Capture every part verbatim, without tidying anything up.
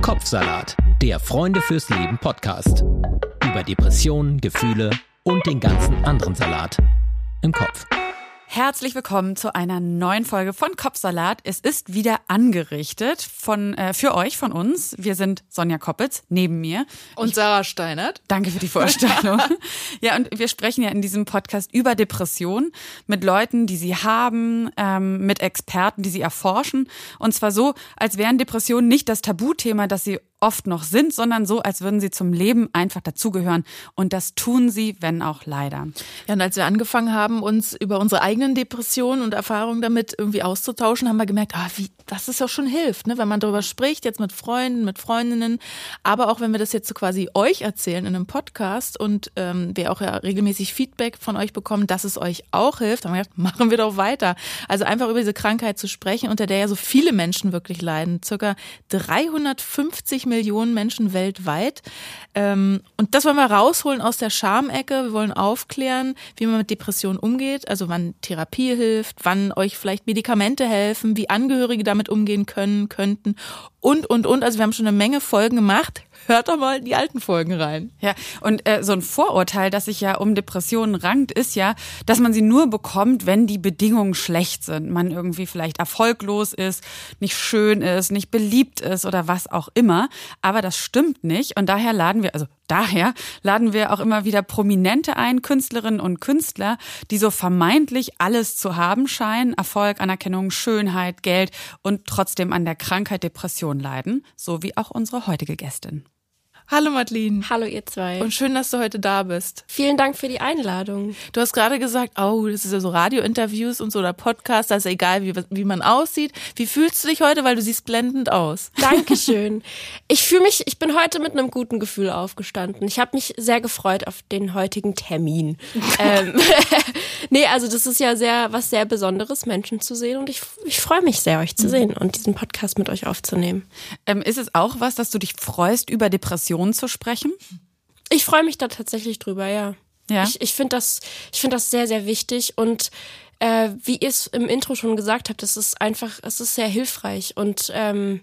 Kopfsalat, der Freunde fürs Leben Podcast. Über Depressionen, Gefühle und den ganzen anderen Salat im Kopf. Herzlich willkommen zu einer neuen Folge von Kopfsalat. Es ist wieder angerichtet von äh, für euch, von uns. Wir sind Sonja Koppitz, neben mir. Und ich, Sarah Steinert. Danke für die Vorstellung. Ja, und wir sprechen ja in diesem Podcast über Depressionen mit Leuten, die sie haben, ähm, mit Experten, die sie erforschen. Und zwar so, als wären Depressionen nicht das Tabuthema, das sie oft noch sind, sondern so, als würden sie zum Leben einfach dazugehören. Und das tun sie, wenn auch leider. Ja, und als wir angefangen haben, uns über unsere eigenen Depressionen und Erfahrungen damit irgendwie auszutauschen, haben wir gemerkt, ah, wie, dass es ja schon hilft, ne? Wenn man darüber spricht, jetzt mit Freunden, mit Freundinnen, aber auch wenn wir das jetzt so quasi euch erzählen in einem Podcast und ähm, wir auch ja regelmäßig Feedback von euch bekommen, dass es euch auch hilft, haben wir gedacht, machen wir doch weiter. Also einfach über diese Krankheit zu sprechen, unter der ja so viele Menschen wirklich leiden, circa dreihundertfünfzig Millionen Menschen weltweit. Und das wollen wir rausholen aus der Schamecke. Wir wollen aufklären, wie man mit Depressionen umgeht, also wann Therapie hilft, wann euch vielleicht Medikamente helfen, wie Angehörige damit umgehen können, könnten und, und, und. Also wir haben schon eine Menge Folgen gemacht. Hört doch mal in die alten Folgen rein. Ja, und äh, so ein Vorurteil, das sich ja um Depressionen rankt, ist ja, dass man sie nur bekommt, wenn die Bedingungen schlecht sind. Man irgendwie vielleicht erfolglos ist, nicht schön ist, nicht beliebt ist oder was auch immer. Aber das stimmt nicht. Und daher laden wir, also daher laden wir auch immer wieder Prominente ein, Künstlerinnen und Künstler, die so vermeintlich alles zu haben scheinen. Erfolg, Anerkennung, Schönheit, Geld und trotzdem an der Krankheit Depression leiden. So wie auch unsere heutige Gästin. Hallo Madeleine. Hallo ihr zwei. Und schön, dass du heute da bist. Vielen Dank für die Einladung. Du hast gerade gesagt, oh, das ist ja so Radiointerviews und so oder Podcast, da ist ja egal, wie, wie man aussieht. Wie fühlst du dich heute, weil du siehst blendend aus? Dankeschön. Ich fühle mich, ich bin heute mit einem guten Gefühl aufgestanden. Ich habe mich sehr gefreut auf den heutigen Termin. ähm, nee, also das ist ja sehr was sehr Besonderes, Menschen zu sehen und ich, ich freue mich sehr, euch zu sehen und diesen Podcast mit euch aufzunehmen. Ähm, ist es auch was, dass du dich freust, über Depressionen zu sprechen? Ich freue mich da tatsächlich drüber, ja. Ja. Ich, ich finde das, ich finde das sehr, sehr wichtig und äh, wie ihr es im Intro schon gesagt habt, es ist einfach, es ist sehr hilfreich und ähm,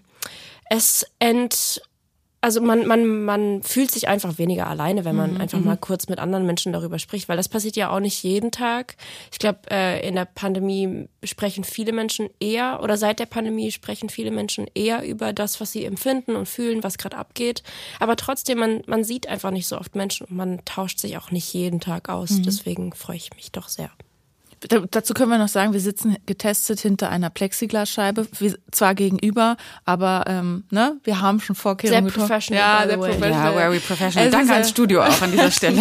es ent, also man, man, man fühlt sich einfach weniger alleine, wenn man mhm. einfach mal kurz mit anderen Menschen darüber spricht, weil das passiert ja auch nicht jeden Tag. Ich glaube, äh, in der Pandemie sprechen viele Menschen eher oder seit der Pandemie sprechen viele Menschen eher über das, was sie empfinden und fühlen, was gerade abgeht. Aber trotzdem, man, man sieht einfach nicht so oft Menschen und man tauscht sich auch nicht jeden Tag aus. Mhm. Deswegen freue ich mich doch sehr. Da, dazu können wir noch sagen, wir sitzen getestet hinter einer Plexiglasscheibe, wir, zwar gegenüber, aber ähm, ne, wir haben schon Vorkehrungen getroffen. Sehr professional. Ja, sehr professional. Ja, very professional. Danke ans Studio auch an dieser Stelle.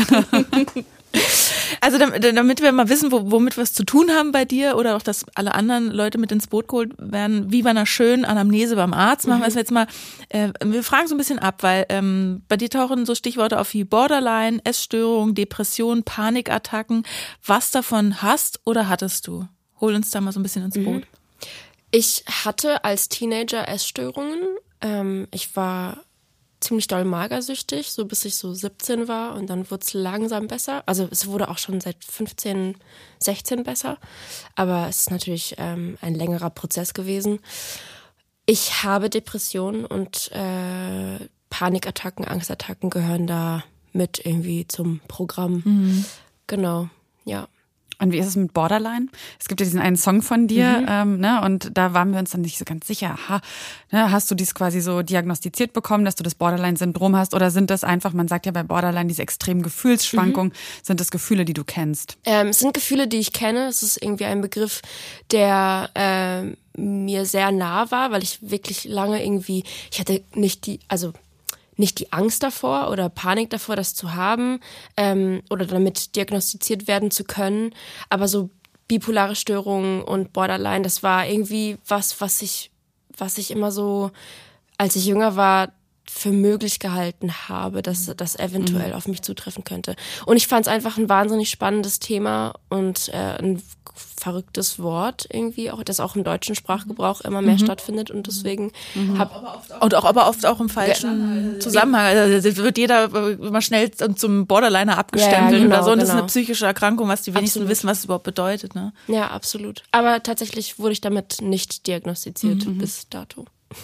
Also damit, damit wir mal wissen, womit wir es zu tun haben bei dir oder auch, dass alle anderen Leute mit ins Boot geholt werden, wie bei einer schönen Anamnese beim Arzt, machen wir es jetzt mal, äh, wir fragen so ein bisschen ab, weil ähm, bei dir tauchen so Stichworte auf wie Borderline, Essstörung, Depression, Panikattacken. Was davon hast oder hattest du? Hol uns da mal so ein bisschen ins Boot. Ich hatte als Teenager Essstörungen. Ähm, ich war ziemlich doll magersüchtig, so bis ich so siebzehn war und dann wurde es langsam besser. Also es wurde auch schon seit fünfzehn, sechzehn besser, aber es ist natürlich ähm, ein längerer Prozess gewesen. Ich habe Depressionen und äh, Panikattacken, Angstattacken gehören da mit irgendwie zum Programm. Mhm. Genau, ja. Und wie ist es mit Borderline? Es gibt ja diesen einen Song von dir, mhm. ähm, ne? Und da waren wir uns dann nicht so ganz sicher. Ha, ne? Hast du dies quasi so diagnostiziert bekommen, dass du das Borderline-Syndrom hast? Oder sind das einfach, man sagt ja bei Borderline diese extremen Gefühlsschwankungen, mhm. sind das Gefühle, die du kennst? Ähm, es sind Gefühle, die ich kenne. Es ist irgendwie ein Begriff, der äh, mir sehr nah war, weil ich wirklich lange irgendwie, ich hatte nicht die, also nicht die Angst davor oder Panik davor, das zu haben ähm, oder damit diagnostiziert werden zu können. Aber so bipolare Störungen und Borderline, das war irgendwie was, was ich, was ich immer so, als ich jünger war, für möglich gehalten habe, dass das eventuell mhm. auf mich zutreffen könnte. Und ich fand es einfach ein wahnsinnig spannendes Thema und äh, ein verrücktes Wort irgendwie, auch das auch im deutschen Sprachgebrauch immer mehr mhm. stattfindet und deswegen mhm. hab und auch aber oft auch im falschen ja. Zusammenhang. Also wird jeder immer schnell zum Borderliner abgestempelt ja, ja, genau, oder so. Und das genau. ist eine psychische Erkrankung, was die wenigsten absolut. wissen, was es überhaupt bedeutet. Ne? Ja, absolut. Aber tatsächlich wurde ich damit nicht diagnostiziert mhm. bis dato.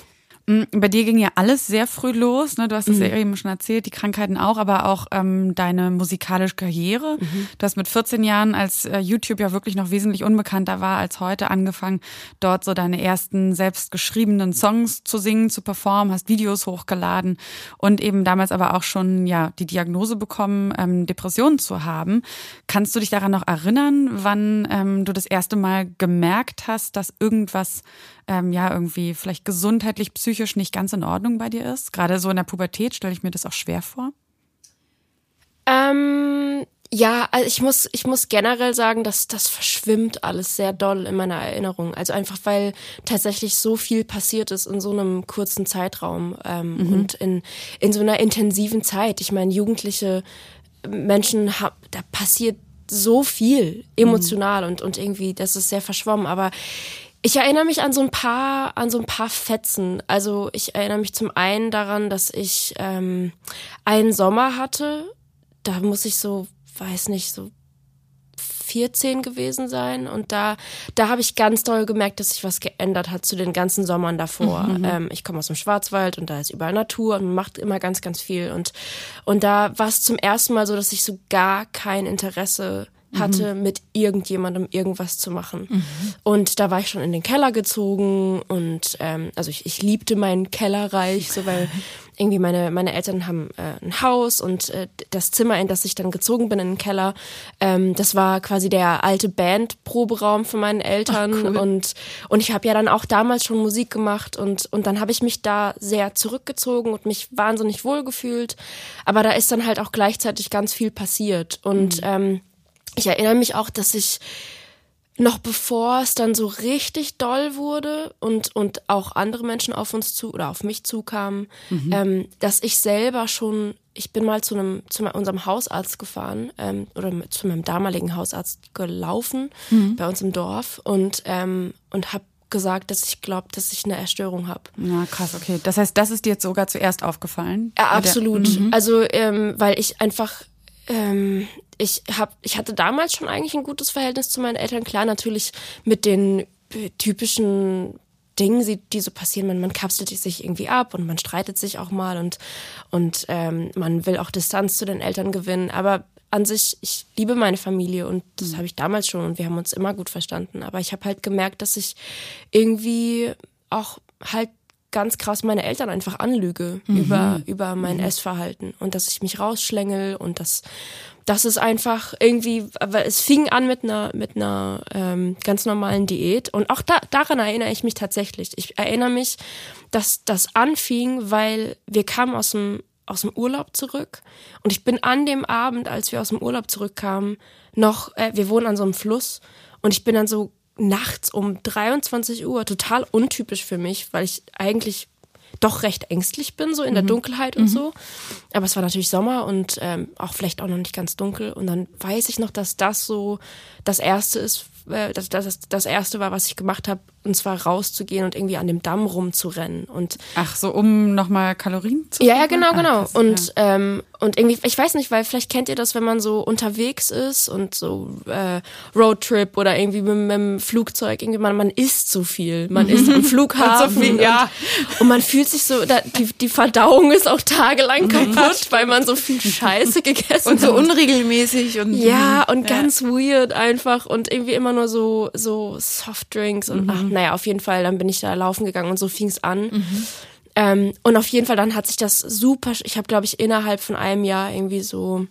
Bei dir ging ja alles sehr früh los, ne? Du hast es Mhm. ja eben schon erzählt, die Krankheiten auch, aber auch ähm, deine musikalische Karriere. Mhm. Du hast mit vierzehn Jahren, als äh, YouTube ja wirklich noch wesentlich unbekannter war als heute, angefangen, dort so deine ersten selbst geschriebenen Songs zu singen, zu performen, hast Videos hochgeladen und eben damals aber auch schon ja die Diagnose bekommen, ähm, Depressionen zu haben. Kannst du dich daran noch erinnern, wann ähm, du das erste Mal gemerkt hast, dass irgendwas ähm, ja irgendwie vielleicht gesundheitlich, psychisch nicht ganz in Ordnung bei dir ist? Gerade so in der Pubertät stelle ich mir das auch schwer vor. Ähm, ja, also ich muss, ich muss generell sagen, dass das verschwimmt alles sehr doll in meiner Erinnerung. Also einfach, weil tatsächlich so viel passiert ist in so einem kurzen Zeitraum ähm, mhm. und in, in so einer intensiven Zeit. Ich meine, jugendliche Menschen, hab, da passiert so viel emotional mhm. und, und irgendwie, das ist sehr verschwommen, aber ich erinnere mich an so ein paar, an so ein paar Fetzen. Also ich erinnere mich zum einen daran, dass ich ähm, einen Sommer hatte. Da muss ich so, weiß nicht, so vierzehn gewesen sein. Und da, da habe ich ganz doll gemerkt, dass sich was geändert hat zu den ganzen Sommern davor. Mhm. Ähm, ich komme aus dem Schwarzwald und da ist überall Natur und man macht immer ganz, ganz viel. Und und da war es zum ersten Mal so, dass ich so gar kein Interesse hatte, mhm. mit irgendjemandem irgendwas zu machen. Mhm. Und da war ich schon in den Keller gezogen und ähm, also ich, ich liebte meinen Kellerreich, so weil irgendwie meine meine Eltern haben äh, ein Haus und äh, das Zimmer, in das ich dann gezogen bin, in den Keller, ähm, das war quasi der alte Bandproberaum von meinen Eltern. Ach, cool. und und ich habe ja dann auch damals schon Musik gemacht und und dann habe ich mich da sehr zurückgezogen und mich wahnsinnig wohl gefühlt. Aber da ist dann halt auch gleichzeitig ganz viel passiert und mhm. ähm, ich erinnere mich auch, dass ich noch bevor es dann so richtig doll wurde und und auch andere Menschen auf uns zu oder auf mich zukamen, mhm. ähm, dass ich selber schon, ich bin mal zu einem zu unserem Hausarzt gefahren ähm, oder zu meinem damaligen Hausarzt gelaufen mhm. bei uns im Dorf und ähm, und habe gesagt, dass ich glaube, dass ich eine Erstörung habe. Ja, krass, okay. Das heißt, das ist dir jetzt sogar zuerst aufgefallen? Ja, absolut. Mhm. Also ähm, weil ich einfach ähm, Ich hab, ich hatte damals schon eigentlich ein gutes Verhältnis zu meinen Eltern. Klar, natürlich mit den typischen Dingen, die so passieren. Man, man kapselt sich irgendwie ab und man streitet sich auch mal und, und ähm, man will auch Distanz zu den Eltern gewinnen. Aber an sich, ich liebe meine Familie und das mhm. habe ich damals schon und wir haben uns immer gut verstanden. Aber ich habe halt gemerkt, dass ich irgendwie auch halt ganz krass meine Eltern einfach anlüge mhm. über über mein mhm. Essverhalten und dass ich mich rausschlängel und dass das ist einfach irgendwie, aber es fing an mit einer mit einer ähm, ganz normalen Diät und auch da, daran erinnere ich mich tatsächlich. Ich erinnere mich, dass das anfing, weil wir kamen aus dem aus dem Urlaub zurück und ich bin an dem Abend, als wir aus dem Urlaub zurückkamen, noch, äh, wir wohnen an so einem Fluss und ich bin dann so nachts um dreiundzwanzig Uhr, total untypisch für mich, weil ich eigentlich doch recht ängstlich bin, so in der mhm. Dunkelheit und mhm. so. Aber es war natürlich Sommer und ähm, auch vielleicht auch noch nicht ganz dunkel. Und dann weiß ich noch, dass das so das Erste ist, äh, dass das das Erste war, was ich gemacht habe, und zwar rauszugehen und irgendwie an dem Damm rumzurennen. Und ach so, um nochmal Kalorien zu Ja, ja, genau, genau. Ah, krass, und ja. ähm, und irgendwie, ich weiß nicht, weil vielleicht kennt ihr das, wenn man so unterwegs ist und so äh, Roadtrip oder irgendwie mit, mit dem Flugzeug, irgendwie man, man isst so viel. Man isst am Flughafen. so viel, und, ja. und man fühlt sich so, da, die, die Verdauung ist auch tagelang kaputt, weil man so viel Scheiße gegessen und so hat. unregelmäßig und Ja, und ja. ganz weird einfach und irgendwie immer nur so so Softdrinks und mhm. ach, naja, auf jeden Fall, dann bin ich da laufen gegangen und so fing es an. Mhm. Ähm, und auf jeden Fall, dann hat sich das super, ich habe, glaube ich, innerhalb von einem Jahr irgendwie so,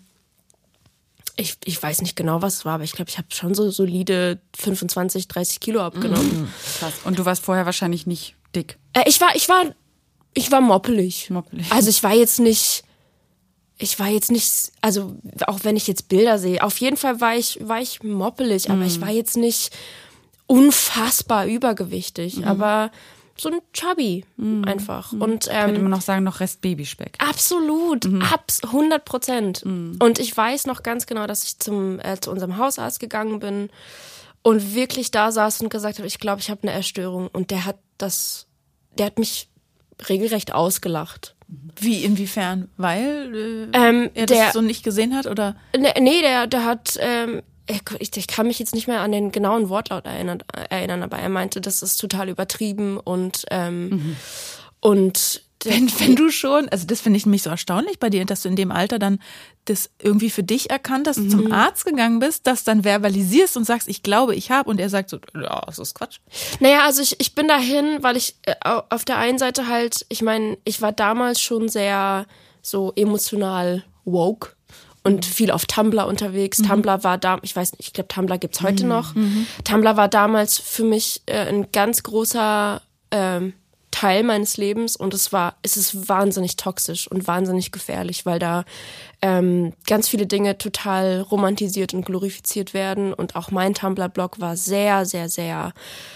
ich, ich weiß nicht genau, was es war, aber ich glaube, ich habe schon so solide fünfundzwanzig, dreißig Kilo abgenommen. Mhm. Krass. Und du warst vorher wahrscheinlich nicht dick? Äh, ich war, ich war, ich war moppelig. Moppelig. Also ich war jetzt nicht, ich war jetzt nicht, also auch wenn ich jetzt Bilder sehe, auf jeden Fall war ich, war ich moppelig, aber mhm. ich war jetzt nicht unfassbar übergewichtig, mhm. aber so ein Chubby mhm. einfach. Mhm. Und ähm, könnte man noch sagen, noch Rest Babyspeck. Absolut, mhm. abs hundert Prozent. Mhm. Und ich weiß noch ganz genau, dass ich zum äh, zu unserem Hausarzt gegangen bin und wirklich da saß und gesagt habe, ich glaube, ich habe eine Erstörung. Und der hat das, der hat mich regelrecht ausgelacht. Wie, inwiefern? Weil äh, ähm, er das der, so nicht gesehen hat, oder? Ne, nee, der, der hat, ähm, ich, ich kann mich jetzt nicht mehr an den genauen Wortlaut erinnern, erinnern, aber er meinte, das ist total übertrieben und ähm, mhm. Und Wenn, wenn du schon, also das finde ich nämlich so erstaunlich bei dir, dass du in dem Alter dann das irgendwie für dich erkannt hast, mhm. zum Arzt gegangen bist, das dann verbalisierst und sagst, ich glaube, ich habe, und er sagt so, ja, das ist Quatsch. Naja, also ich, ich bin dahin, weil ich äh, auf der einen Seite halt, ich meine, ich war damals schon sehr so emotional woke und mhm. viel auf Tumblr unterwegs. Mhm. Tumblr war da, ich weiß nicht, ich glaube, Tumblr gibt's heute mhm. noch. Mhm. Tumblr war damals für mich äh, ein ganz großer ähm, Teil meines Lebens, und es war, es ist wahnsinnig toxisch und wahnsinnig gefährlich, weil da ähm, ganz viele Dinge total romantisiert und glorifiziert werden, und auch mein Tumblr-Blog war sehr, sehr, sehr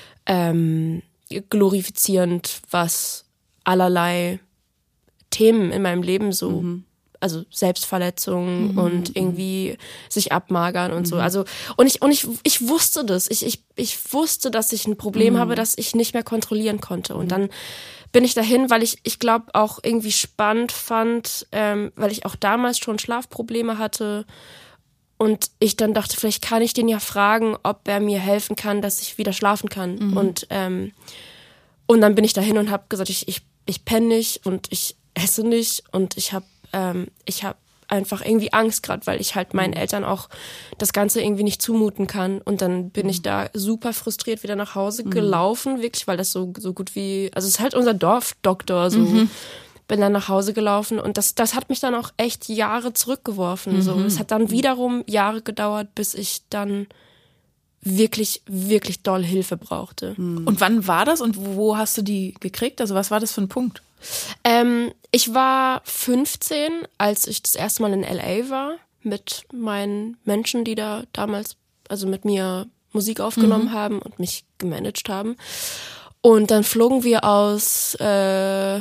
ähm, glorifizierend, was allerlei Themen in meinem Leben so, mhm. also Selbstverletzung mhm. und irgendwie sich abmagern und mhm. so. Also und ich und ich ich wusste das. Ich ich ich wusste, dass ich ein Problem mhm. habe, das ich nicht mehr kontrollieren konnte. Und dann bin ich dahin, weil ich ich glaube auch irgendwie spannend fand, ähm, weil ich auch damals schon Schlafprobleme hatte. Und ich dann dachte, vielleicht kann ich den ja fragen, ob er mir helfen kann, dass ich wieder schlafen kann. Mhm. Und ähm, und dann bin ich dahin und habe gesagt, ich ich ich penne nicht und ich esse nicht und ich habe ähm, ich habe einfach irgendwie Angst gerade, weil ich halt meinen Eltern auch das Ganze irgendwie nicht zumuten kann. Und dann bin mhm. ich da super frustriert wieder nach Hause gelaufen, mhm. wirklich, weil das so so gut wie, also es ist halt unser Dorfdoktor, so. Mhm. Bin dann nach Hause gelaufen, und das das hat mich dann auch echt Jahre zurückgeworfen. Mhm. So, es hat dann wiederum Jahre gedauert, bis ich dann wirklich, wirklich doll Hilfe brauchte. Mhm. Und wann war das und wo hast du die gekriegt? Also was war das für ein Punkt? Ähm, ich war fünfzehn, als ich das erste Mal in L A war, mit meinen Menschen, die da damals, also mit mir Musik aufgenommen mhm. haben und mich gemanagt haben. Und dann flogen wir aus äh,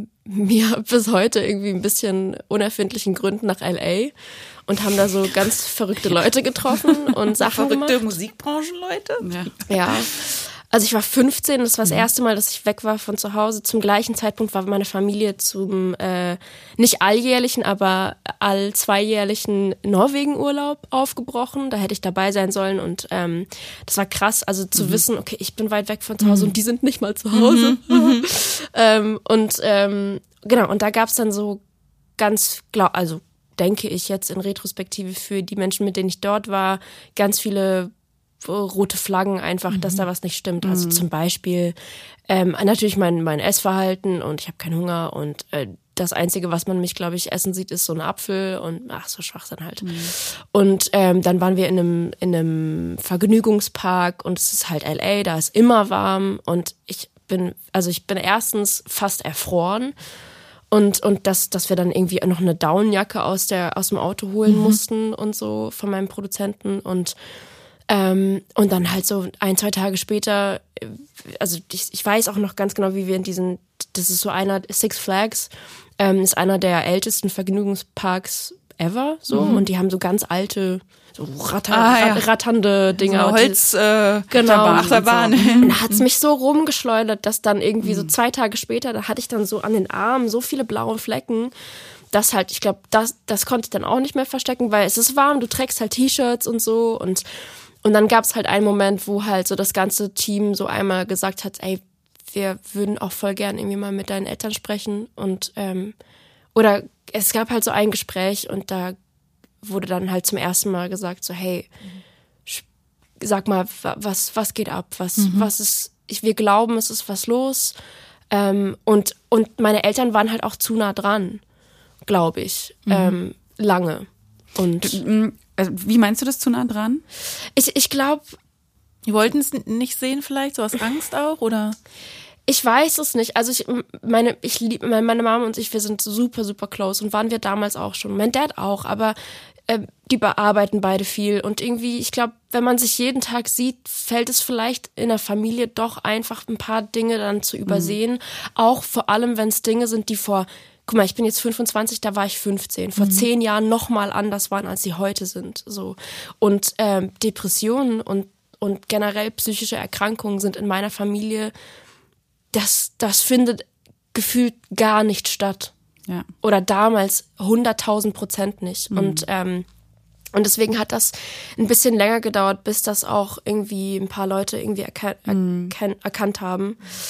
mir bis heute irgendwie ein bisschen unerfindlichen Gründen nach L A und haben da so ganz verrückte Leute getroffen und Sachen verrückte gemacht. Musikbranchenleute? Ja. Ja. Also ich war fünfzehn, das war das erste Mal, dass ich weg war von zu Hause. Zum gleichen Zeitpunkt war meine Familie zum äh, nicht alljährlichen, aber all zweijährlichen Norwegen-Urlaub aufgebrochen. Da hätte ich dabei sein sollen, und ähm, das war krass, also zu mhm. wissen, okay, ich bin weit weg von zu Hause mhm. und die sind nicht mal zu Hause. Mhm. ähm, und ähm, genau, und da gab's dann so ganz, glaub, also denke ich jetzt in Retrospektive für die Menschen, mit denen ich dort war, ganz viele rote Flaggen einfach, mhm. dass da was nicht stimmt. Also mhm. zum Beispiel ähm, natürlich mein mein Essverhalten, und ich habe keinen Hunger, und äh, das Einzige, was man mich, glaube ich, essen sieht, ist so ein Apfel, und ach, so Schwachsinn halt. Mhm. Und ähm, dann waren wir in einem in einem Vergnügungspark, und es ist halt L A, da ist immer warm, und ich bin, also ich bin erstens fast erfroren. Und, und dass, dass wir dann irgendwie noch eine Downjacke aus der aus dem Auto holen mhm. mussten und so von meinem Produzenten, und Ähm, und dann halt so ein, zwei Tage später, also ich, ich weiß auch noch ganz genau, wie wir in diesen, das ist so einer, Six Flags, ähm, ist einer der ältesten Vergnügungsparks ever, so, mhm. und die haben so ganz alte, so ratter, ah, ja. ratternde Dinger. So Holz, äh, genau. Achterbahn. Und, so. Und da hat's mich so rumgeschleudert, dass dann irgendwie mhm. so zwei Tage später, da hatte ich dann so an den Armen so viele blaue Flecken, das halt, ich glaube, das, das konnte ich dann auch nicht mehr verstecken, weil es ist warm, du trägst halt T-Shirts und so, und Und dann gab es halt einen Moment, wo halt so das ganze Team so einmal gesagt hat, ey, wir würden auch voll gern irgendwie mal mit deinen Eltern sprechen. Und ähm, oder es gab halt so ein Gespräch, und da wurde dann halt zum ersten Mal gesagt, so hey, sag mal, was was geht ab? Was mhm. was ist? Ich, wir glauben, es ist was los. Ähm, und und meine Eltern waren halt auch zu nah dran, glaube ich, mhm. ähm, lange. Und wie meinst du das, zu nah dran? Ich, ich glaube, die wollten es nicht sehen, vielleicht so aus Angst auch, oder? Ich weiß es nicht. Also ich meine, ich liebe meine Mama und ich, wir sind super super close, und waren wir damals auch schon. Mein Dad auch, aber äh, die bearbeiten beide viel, und irgendwie, ich glaube, wenn man sich jeden Tag sieht, fällt es vielleicht in der Familie doch einfach ein paar Dinge dann zu übersehen. Mhm. Auch vor allem, wenn es Dinge sind, die vor Guck mal, ich bin jetzt fünfundzwanzig, da war ich fünfzehn. Vor mhm. zehn Jahren noch mal anders waren, als sie heute sind. So. Und ähm, Depressionen und, und generell psychische Erkrankungen sind in meiner Familie, das, das findet gefühlt gar nicht statt. Ja. Oder damals hunderttausend Prozent nicht. Mhm. Und, ähm, und deswegen hat das ein bisschen länger gedauert, bis das auch irgendwie ein paar Leute irgendwie erkan- mhm. erkan- erkannt haben.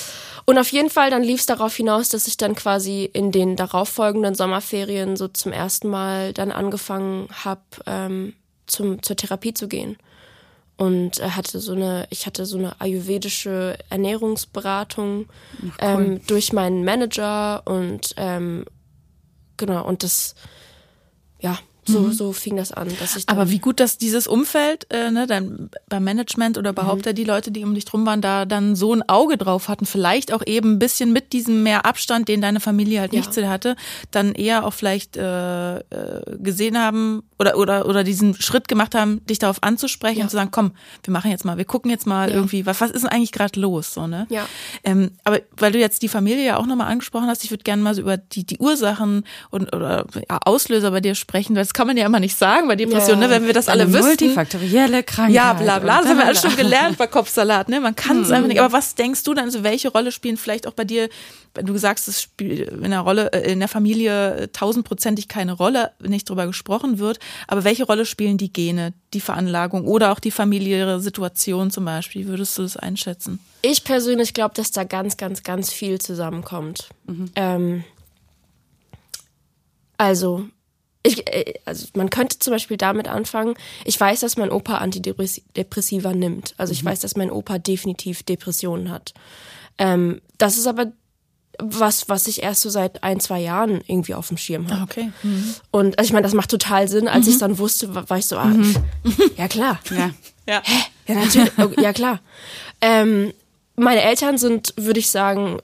Und auf jeden Fall, dann lief es darauf hinaus, dass ich dann quasi in den darauffolgenden Sommerferien so zum ersten Mal dann angefangen habe, ähm, zum zur Therapie zu gehen. Und äh, hatte so eine, ich hatte so eine ayurvedische Ernährungsberatung Ach, cool. ähm, durch meinen Manager und ähm, genau, und das, ja, so, mhm. so fing das an, dass ich dann Aber wie gut, dass dieses Umfeld, äh, ne, dann beim Management oder überhaupt mhm. die Leute, die um dich drum waren, da dann so ein Auge drauf hatten, vielleicht auch eben ein bisschen mit diesem mehr Abstand, den deine Familie halt nicht ja. zu dir hatte, dann eher auch vielleicht äh, äh, gesehen haben oder oder oder diesen Schritt gemacht haben, dich darauf anzusprechen ja. und zu sagen, komm, wir machen jetzt mal, wir gucken jetzt mal ja. irgendwie, was, was ist denn eigentlich gerade los, so, ne? Ja. Ähm, aber weil du jetzt die Familie ja auch nochmal angesprochen hast, ich würde gerne mal so über die die Ursachen und oder ja, Auslöser bei dir sprechen, weil das kann man ja immer nicht sagen bei Depressionen, ja. ne, wenn wir das alle wüssten. Multifaktorielle Krankheit. Ja, bla bla, das haben wir alles schon gelernt bei Kopfsalat, ne? Man kann es mhm. einfach nicht. Aber was denkst du dann, also welche Rolle spielen vielleicht auch bei dir, wenn du sagst, es spielt in der Rolle, in der Familie tausendprozentig keine Rolle, nicht drüber gesprochen wird, aber welche Rolle spielen die Gene, die Veranlagung oder auch die familiäre Situation zum Beispiel? Wie würdest du das einschätzen? Ich persönlich glaube, dass da ganz, ganz, ganz viel zusammenkommt. Mhm. Ähm, also Ich, also man könnte zum Beispiel damit anfangen, ich weiß, dass mein Opa Antidepressiva nimmt. Also ich mhm. weiß, dass mein Opa definitiv Depressionen hat. Ähm, das ist aber was, was ich erst so seit ein, zwei Jahren irgendwie auf dem Schirm habe. Okay. Mhm. Und also ich meine, das macht total Sinn. Als mhm. ich es dann wusste, war, war ich so, ah, mhm. ja klar. Ja, ja. Hä? Ja, natürlich. Okay, ja, klar. Ähm, meine Eltern sind, würde ich sagen,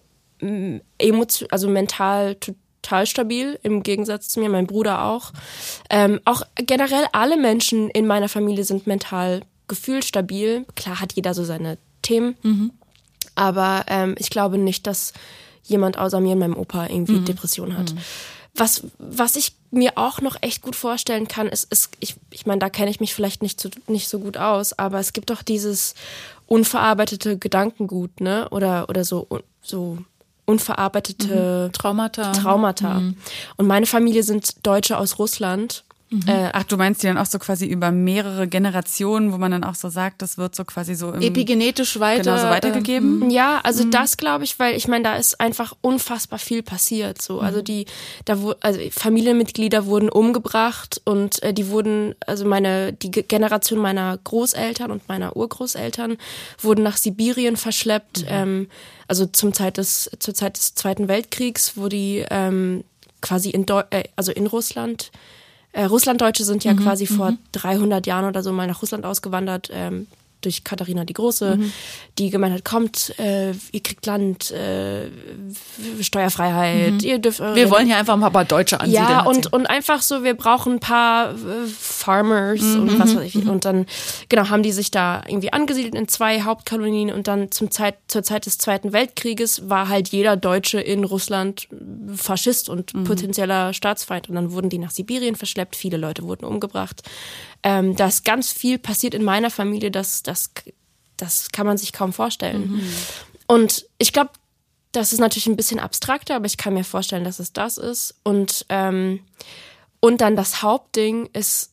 emotion, also mental total total stabil, im Gegensatz zu mir, mein Bruder auch. Ähm, auch generell alle Menschen in meiner Familie sind mental gefühlsstabil. Klar hat jeder so seine Themen, mhm. aber ähm, ich glaube nicht, dass jemand außer mir und meinem Opa irgendwie mhm. Depression hat. Mhm. Was, was ich mir auch noch echt gut vorstellen kann, ist, ist ich, ich meine, da kenne ich mich vielleicht nicht so, nicht so gut aus, aber es gibt doch dieses unverarbeitete Gedankengut, ne? Oder, oder so, so unverarbeitete mhm. Traumata. Traumata. Mhm. Und meine Familie sind Deutsche aus Russland. Mhm. Äh, Ach, du meinst die dann auch so quasi über mehrere Generationen, wo man dann auch so sagt, das wird so quasi so im, epigenetisch weiter, genau so weitergegeben? Äh, ja, also mhm. das glaube ich, weil ich meine, da ist einfach unfassbar viel passiert. So, also die, da wo, also Familienmitglieder wurden umgebracht und äh, die wurden, also meine, die Generation meiner Großeltern und meiner Urgroßeltern wurden nach Sibirien verschleppt. Mhm. Ähm, also zum Zeit des, zur Zeit des Zweiten Weltkriegs, wo die ähm, quasi in Deu- äh, also in Russland Äh, Russlanddeutsche sind ja mhm, quasi m- vor dreihundert Jahren oder so mal nach Russland ausgewandert, ähm, durch Katharina die Große, mhm. die gemeint hat, kommt, äh, ihr kriegt Land, äh, Steuerfreiheit, mhm. ihr dürft eure Wir wollen hier einfach mal ein paar Deutsche ansiedeln. Ja, und, und einfach so, wir brauchen ein paar äh, Farmers mhm. und was weiß ich. Und dann, genau, haben die sich da irgendwie angesiedelt in zwei Hauptkolonien und dann zum Zeit, zur Zeit des Zweiten Weltkrieges war halt jeder Deutsche in Russland Faschist und mhm. potenzieller Staatsfeind. Und dann wurden die nach Sibirien verschleppt, viele Leute wurden umgebracht. Ähm, da ist ganz viel passiert in meiner Familie, das, das, das kann man sich kaum vorstellen. Mhm. Und ich glaube, das ist natürlich ein bisschen abstrakter, aber ich kann mir vorstellen, dass es das ist. Und, ähm, und dann das Hauptding ist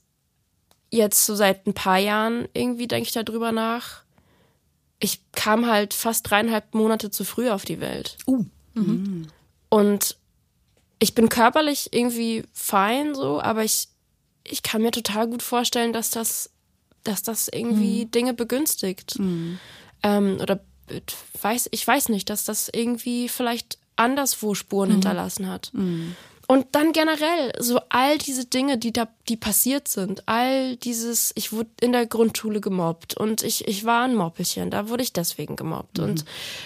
jetzt so seit ein paar Jahren, irgendwie denke ich darüber nach, ich kam halt fast dreieinhalb Monate zu früh auf die Welt. Uh. Mhm. Und ich bin körperlich irgendwie fein so, aber ich Ich kann mir total gut vorstellen, dass das, dass das irgendwie mhm. Dinge begünstigt. Mhm. Ähm, oder weiß, ich weiß nicht, dass das irgendwie vielleicht anderswo Spuren mhm. hinterlassen hat. Mhm. Und dann generell, so all diese Dinge, die da, die passiert sind, all dieses, ich wurde in der Grundschule gemobbt und ich, ich war ein Moppelchen, da wurde ich deswegen gemobbt. Mhm. Und,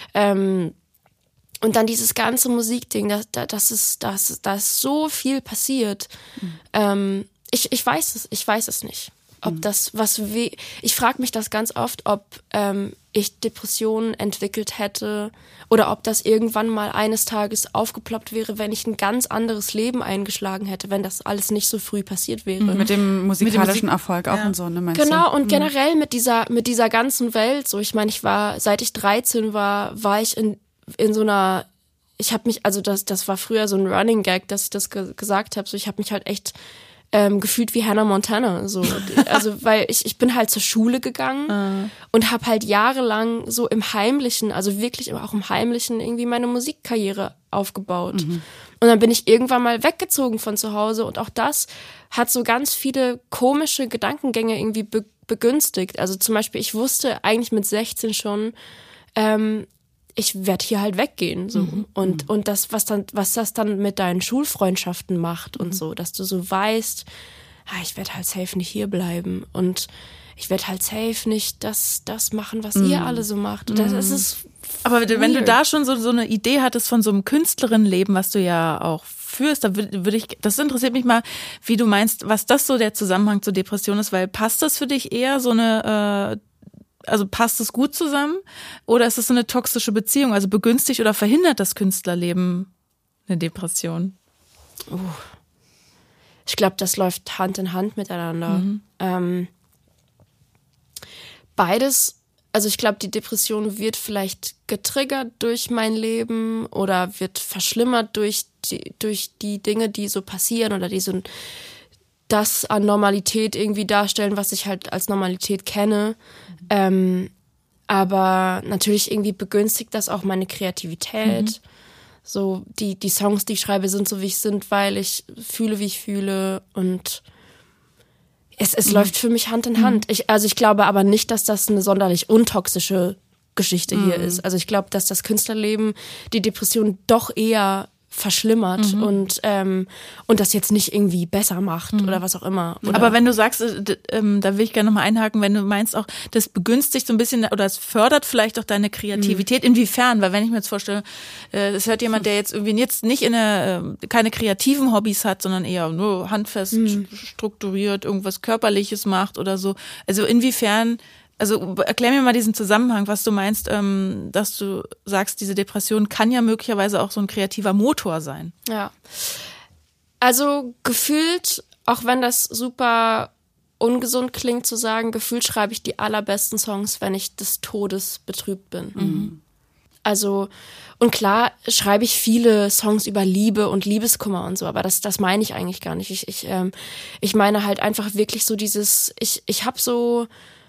ähm, und dann dieses ganze Musikding, das, das ist, das, da ist so viel passiert. Mhm. Ähm, Ich, ich weiß es, ich weiß es nicht. Ob mhm. das, was we- ich frage mich das ganz oft, ob ähm, ich Depressionen entwickelt hätte oder ob das irgendwann mal eines Tages aufgeploppt wäre, wenn ich ein ganz anderes Leben eingeschlagen hätte, wenn das alles nicht so früh passiert wäre. Mhm. Mit dem musikalischen mit dem Musik- Erfolg auch ja. und so, ne, meinst genau, du? und mhm. generell mit dieser, mit dieser ganzen Welt, so, ich meine, ich war, seit ich dreizehn war, war ich in, in so einer, ich habe mich, also das, das war früher so ein Running Gag, dass ich das ge- gesagt habe, so, ich habe mich halt echt ähm, gefühlt wie Hannah Montana. So. Also weil ich, ich bin halt zur Schule gegangen uh. und habe halt jahrelang so im Heimlichen, also wirklich auch im Heimlichen irgendwie meine Musikkarriere aufgebaut. Mhm. Und dann bin ich irgendwann mal weggezogen von zu Hause und auch das hat so ganz viele komische Gedankengänge irgendwie be- begünstigt. Also zum Beispiel, ich wusste eigentlich mit sechzehn schon, ähm, ich werde hier halt weggehen, so. Mhm. Und, und das, was dann, was das dann mit deinen Schulfreundschaften macht und mhm. so, dass du so weißt, ah, ich werde halt safe nicht hier bleiben und ich werde halt safe nicht das, das machen, was mhm. ihr alle so macht. Und das, das ist Aber weird. Wenn du da schon so, so eine Idee hattest von so einem Künstlerinnenleben, was du ja auch führst, da würde würd ich, das interessiert mich mal, wie du meinst, was das so der Zusammenhang zur Depression ist, weil passt das für dich eher so eine, äh, also passt es gut zusammen oder ist es so eine toxische Beziehung? Also begünstigt oder verhindert das Künstlerleben eine Depression? Uh. Ich glaube, das läuft Hand in Hand miteinander. Mhm. Ähm, beides, also ich glaube, die Depression wird vielleicht getriggert durch mein Leben oder wird verschlimmert durch die, durch die Dinge, die so passieren oder die so das an Normalität irgendwie darstellen, was ich halt als Normalität kenne. Mhm. Ähm, aber natürlich irgendwie begünstigt das auch meine Kreativität. Mhm. So, die, die Songs, die ich schreibe, sind so, wie ich sind, weil ich fühle, wie ich fühle und es, es mhm. läuft für mich Hand in Hand. Ich, also ich glaube aber nicht, dass das eine sonderlich untoxische Geschichte mhm. hier ist. Also ich glaube, dass das Künstlerleben die Depression doch eher verschlimmert mhm. und ähm, und das jetzt nicht irgendwie besser macht mhm. oder was auch immer. Oder? Aber wenn du sagst, äh, d- ähm, da will ich gerne nochmal einhaken, wenn du meinst auch, das begünstigt so ein bisschen oder es fördert vielleicht auch deine Kreativität, mhm. inwiefern? Weil wenn ich mir jetzt vorstelle, äh, das hört jemand, der jetzt irgendwie jetzt nicht in eine, äh, keine kreativen Hobbys hat, sondern eher nur handfest mhm. strukturiert, irgendwas Körperliches macht oder so. Also inwiefern, also erklär mir mal diesen Zusammenhang, was du meinst, ähm, dass du sagst, diese Depression kann ja möglicherweise auch so ein kreativer Motor sein. Ja, also gefühlt, auch wenn das super ungesund klingt zu sagen, gefühlt schreibe ich die allerbesten Songs, wenn ich des Todes betrübt bin. Mhm. Also, und klar schreibe ich viele Songs über Liebe und Liebeskummer und so, aber das, das meine ich eigentlich gar nicht. Ich, ich, ähm, ich meine halt einfach wirklich so dieses, ich, ich habe so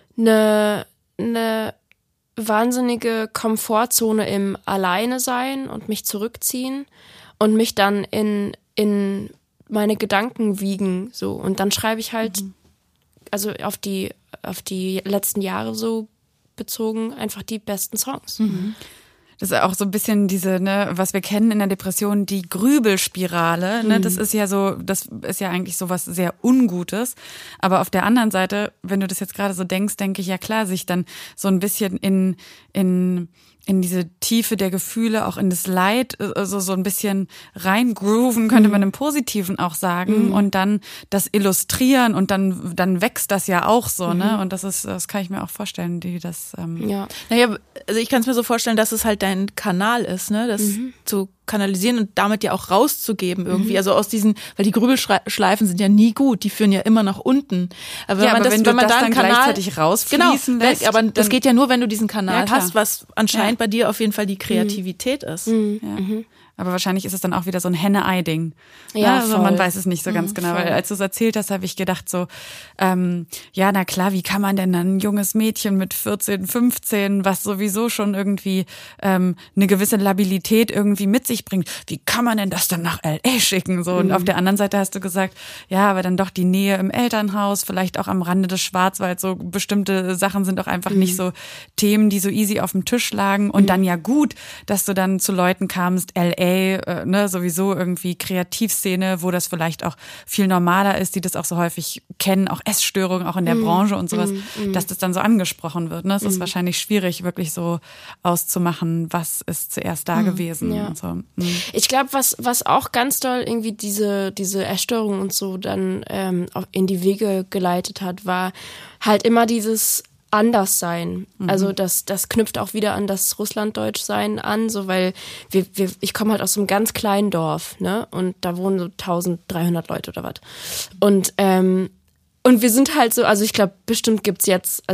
eine, eine wahnsinnige Komfortzone im Alleine sein und mich zurückziehen und mich dann in, in meine Gedanken wiegen, so. Und dann schreibe ich halt, mhm. also auf die, auf die letzten Jahre so bezogen, einfach die besten Songs. Mhm. Das ist auch so ein bisschen diese, ne, was wir kennen in der Depression, die Grübelspirale, ne, mhm. das ist ja so, das ist ja eigentlich so was sehr Ungutes. Aber auf der anderen Seite, wenn du das jetzt gerade so denkst, denke ich, ja klar, sich dann so ein bisschen in, in, in diese Tiefe der Gefühle, auch in das Leid, also so ein bisschen reingrooven, könnte man im Positiven auch sagen, mhm. und dann das illustrieren und dann dann wächst das ja auch so, mhm. ne? Und das ist, das kann ich mir auch vorstellen, die das. Ähm ja. Naja, also ich kann es mir so vorstellen, dass es halt dein Kanal ist, ne? Das mhm. zu kanalisieren und damit ja auch rauszugeben irgendwie. Mhm. Also aus diesen, weil die Grübelschleifen sind ja nie gut, die führen ja immer nach unten. Aber wenn ja, man aber das, wenn, wenn man das da dann Kanal, gleichzeitig rausfließen genau, lässt, aber das geht ja nur, wenn du diesen Kanal ja, hast, was anscheinend ja. bei dir auf jeden Fall die Kreativität mhm. ist. Mhm. Ja. Mhm. Aber wahrscheinlich ist es dann auch wieder so ein Henne-Ei-Ding. Ja, also voll. Man weiß es nicht so ganz mhm, genau. Voll. Weil als du es erzählt hast, habe ich gedacht so, ähm, ja, na klar, wie kann man denn dann ein junges Mädchen mit vierzehn, fünfzehn, was sowieso schon irgendwie ähm, eine gewisse Labilität irgendwie mit sich bringt, wie kann man denn das dann nach L A schicken? So. Und mhm. auf der anderen Seite hast du gesagt, ja, aber dann doch die Nähe im Elternhaus, vielleicht auch am Rande des Schwarzwalds, so bestimmte Sachen sind auch einfach mhm. nicht so Themen, die so easy auf dem Tisch lagen. Und mhm. dann ja gut, dass du dann zu Leuten kamst, L A, äh, ne, sowieso irgendwie Kreativszene, wo das vielleicht auch viel normaler ist, die das auch so häufig kennen, auch Essstörungen, auch in der mm, Branche und sowas, mm, dass das dann so angesprochen wird. Ne? Es mm. ist wahrscheinlich schwierig, wirklich so auszumachen, was ist zuerst da mm, gewesen. Ja. Und so. mm. Ich glaube, was was auch ganz doll irgendwie diese diese Essstörung und so dann ähm, in die Wege geleitet hat, war halt immer dieses anders sein. Mhm. Also das das knüpft auch wieder an das Russlanddeutsch-Sein an, so weil wir, wir ich komme halt aus so einem ganz kleinen Dorf, ne? Und da wohnen so dreizehnhundert Leute oder was. Und ähm, und wir sind halt so, also ich glaube, bestimmt gibt's jetzt, also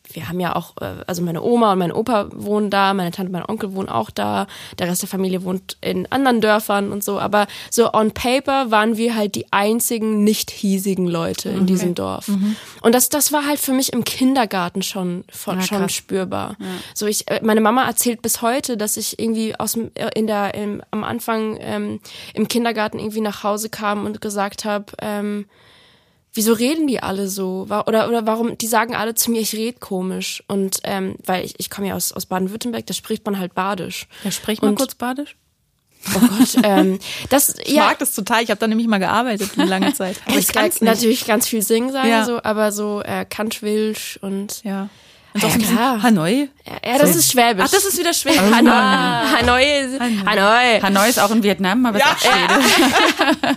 wir haben ja auch, also meine Oma und mein Opa wohnen da, meine Tante und mein Onkel wohnen auch da, der Rest der Familie wohnt in anderen Dörfern und so, aber so on paper waren wir halt die einzigen nicht hiesigen Leute in okay. diesem Dorf. Mhm. Und das, das war halt für mich im Kindergarten schon, von, ja, schon spürbar. Ja. So ich, meine Mama erzählt bis heute, dass ich irgendwie aus dem, in der, im, am Anfang ähm, im Kindergarten irgendwie nach Hause kam und gesagt habe, ähm, wieso reden die alle so? Oder, oder warum, die sagen alle zu mir, ich rede komisch. Und ähm, weil ich, ich komme ja aus, aus Baden-Württemberg, da spricht man halt Badisch. Ja, sprich mal und, kurz Badisch. Oh Gott, ähm, das, ich ja. mag das total, ich habe da nämlich mal gearbeitet eine lange Zeit. Aber ich kann natürlich ganz viel singen sagen, ja. so, aber so äh, Kantschwilsch und ja. Und auch ja, klar. Hanoi? Ja, das ist Schwäbisch. Ach, das ist wieder Schwäbisch. Hanoi. Hanoi. Hanoi. Hanoi ist auch in Vietnam, aber ja. ist auch Schwedisch.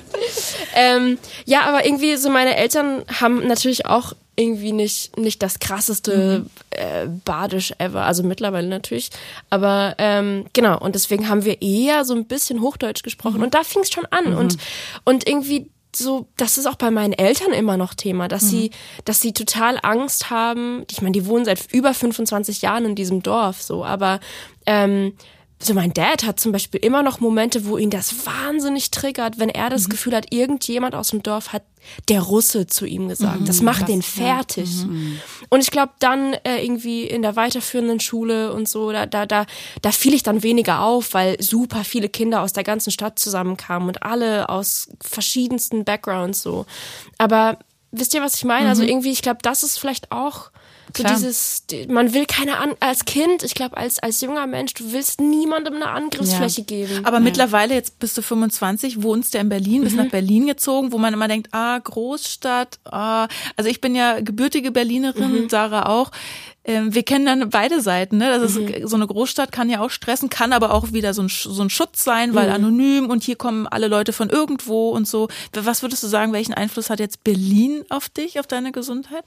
ähm, ja, aber irgendwie so meine Eltern haben natürlich auch irgendwie nicht nicht das krasseste mhm. äh, Badisch ever, also mittlerweile natürlich, aber ähm, genau, und deswegen haben wir eher so ein bisschen Hochdeutsch gesprochen mhm. und da fing es schon an mhm. und und irgendwie so, das ist auch bei meinen Eltern immer noch Thema, dass mhm. sie, dass sie total Angst haben. Ich meine, die wohnen seit über fünfundzwanzig Jahren in diesem Dorf, so, aber ähm, so mein Dad hat zum Beispiel immer noch Momente, wo ihn das wahnsinnig triggert, wenn er das mhm. Gefühl hat, irgendjemand aus dem Dorf hat der Russe zu ihm gesagt. Mhm, das macht das, den fertig. Ja. Mhm. Und ich glaube, dann äh, irgendwie in der weiterführenden Schule und so, da, da, da, da fiel ich dann weniger auf, weil super viele Kinder aus der ganzen Stadt zusammenkamen und alle aus verschiedensten Backgrounds so. Aber wisst ihr, was ich meine? Mhm. Also irgendwie, ich glaube, das ist vielleicht auch so Klar. dieses, man will keine An als Kind, ich glaube, als als junger Mensch, du willst niemandem eine Angriffsfläche ja. geben. Aber ja. mittlerweile, jetzt bist du fünfundzwanzig, wohnst du in Berlin, bist mhm. nach Berlin gezogen, wo man immer denkt, ah, Großstadt, ah. Also ich bin ja gebürtige Berlinerin, mhm. Sarah auch. Ähm, wir kennen dann beide Seiten, ne? Das ist, mhm. so eine Großstadt kann ja auch stressen, kann aber auch wieder so ein, so ein Schutz sein, weil mhm. anonym und hier kommen alle Leute von irgendwo und so. Was würdest du sagen, welchen Einfluss hat jetzt Berlin auf dich, auf deine Gesundheit?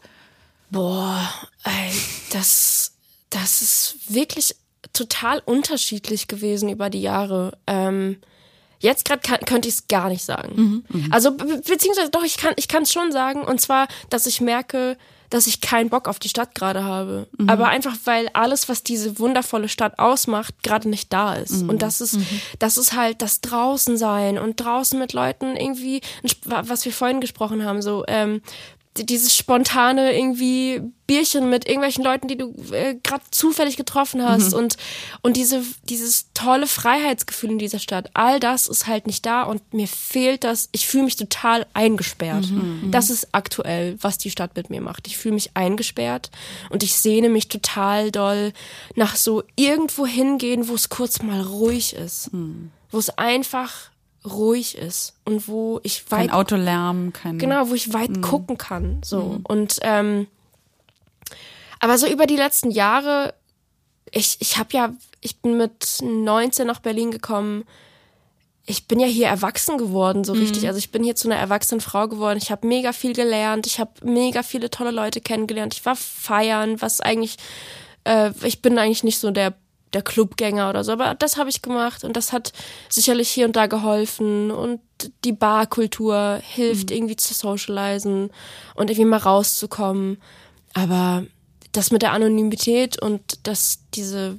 Boah, ey, das, das ist wirklich total unterschiedlich gewesen über die Jahre. Ähm, jetzt gerade könnte ich es gar nicht sagen. Mhm, also be- beziehungsweise doch, ich kann ich kann es schon sagen. Und zwar, dass ich merke, dass ich keinen Bock auf die Stadt gerade habe. Mhm. Aber einfach, weil alles, was diese wundervolle Stadt ausmacht, gerade nicht da ist. Mhm. Und das ist, mhm. das ist halt das Draußensein und draußen mit Leuten irgendwie, was wir vorhin gesprochen haben, so ähm, dieses spontane irgendwie Bierchen mit irgendwelchen Leuten, die du äh, gerade zufällig getroffen hast mhm. und und diese dieses tolle Freiheitsgefühl in dieser Stadt, all das ist halt nicht da und mir fehlt das, ich fühle mich total eingesperrt. Mhm. Das ist aktuell, was die Stadt mit mir macht. Ich fühle mich eingesperrt und ich sehne mich total doll nach so irgendwo hingehen, wo es kurz mal ruhig ist. Mhm. Wo es einfach ruhig ist und wo ich weit... Kein Autolärm, kein... Genau, wo ich weit mm. gucken kann. So. Mm. Und ähm, aber so über die letzten Jahre, ich, ich habe ja, ich bin mit neunzehn nach Berlin gekommen. Ich bin ja hier erwachsen geworden, so mm. richtig. Also ich bin hier zu einer erwachsenen Frau geworden. Ich habe mega viel gelernt. Ich habe mega viele tolle Leute kennengelernt. Ich war feiern, was eigentlich... Äh, ich bin eigentlich nicht so der der Clubgänger oder so, aber das habe ich gemacht und das hat sicherlich hier und da geholfen und die Barkultur hilft mhm. irgendwie zu socialisen und irgendwie mal rauszukommen, aber das mit der Anonymität und dass diese,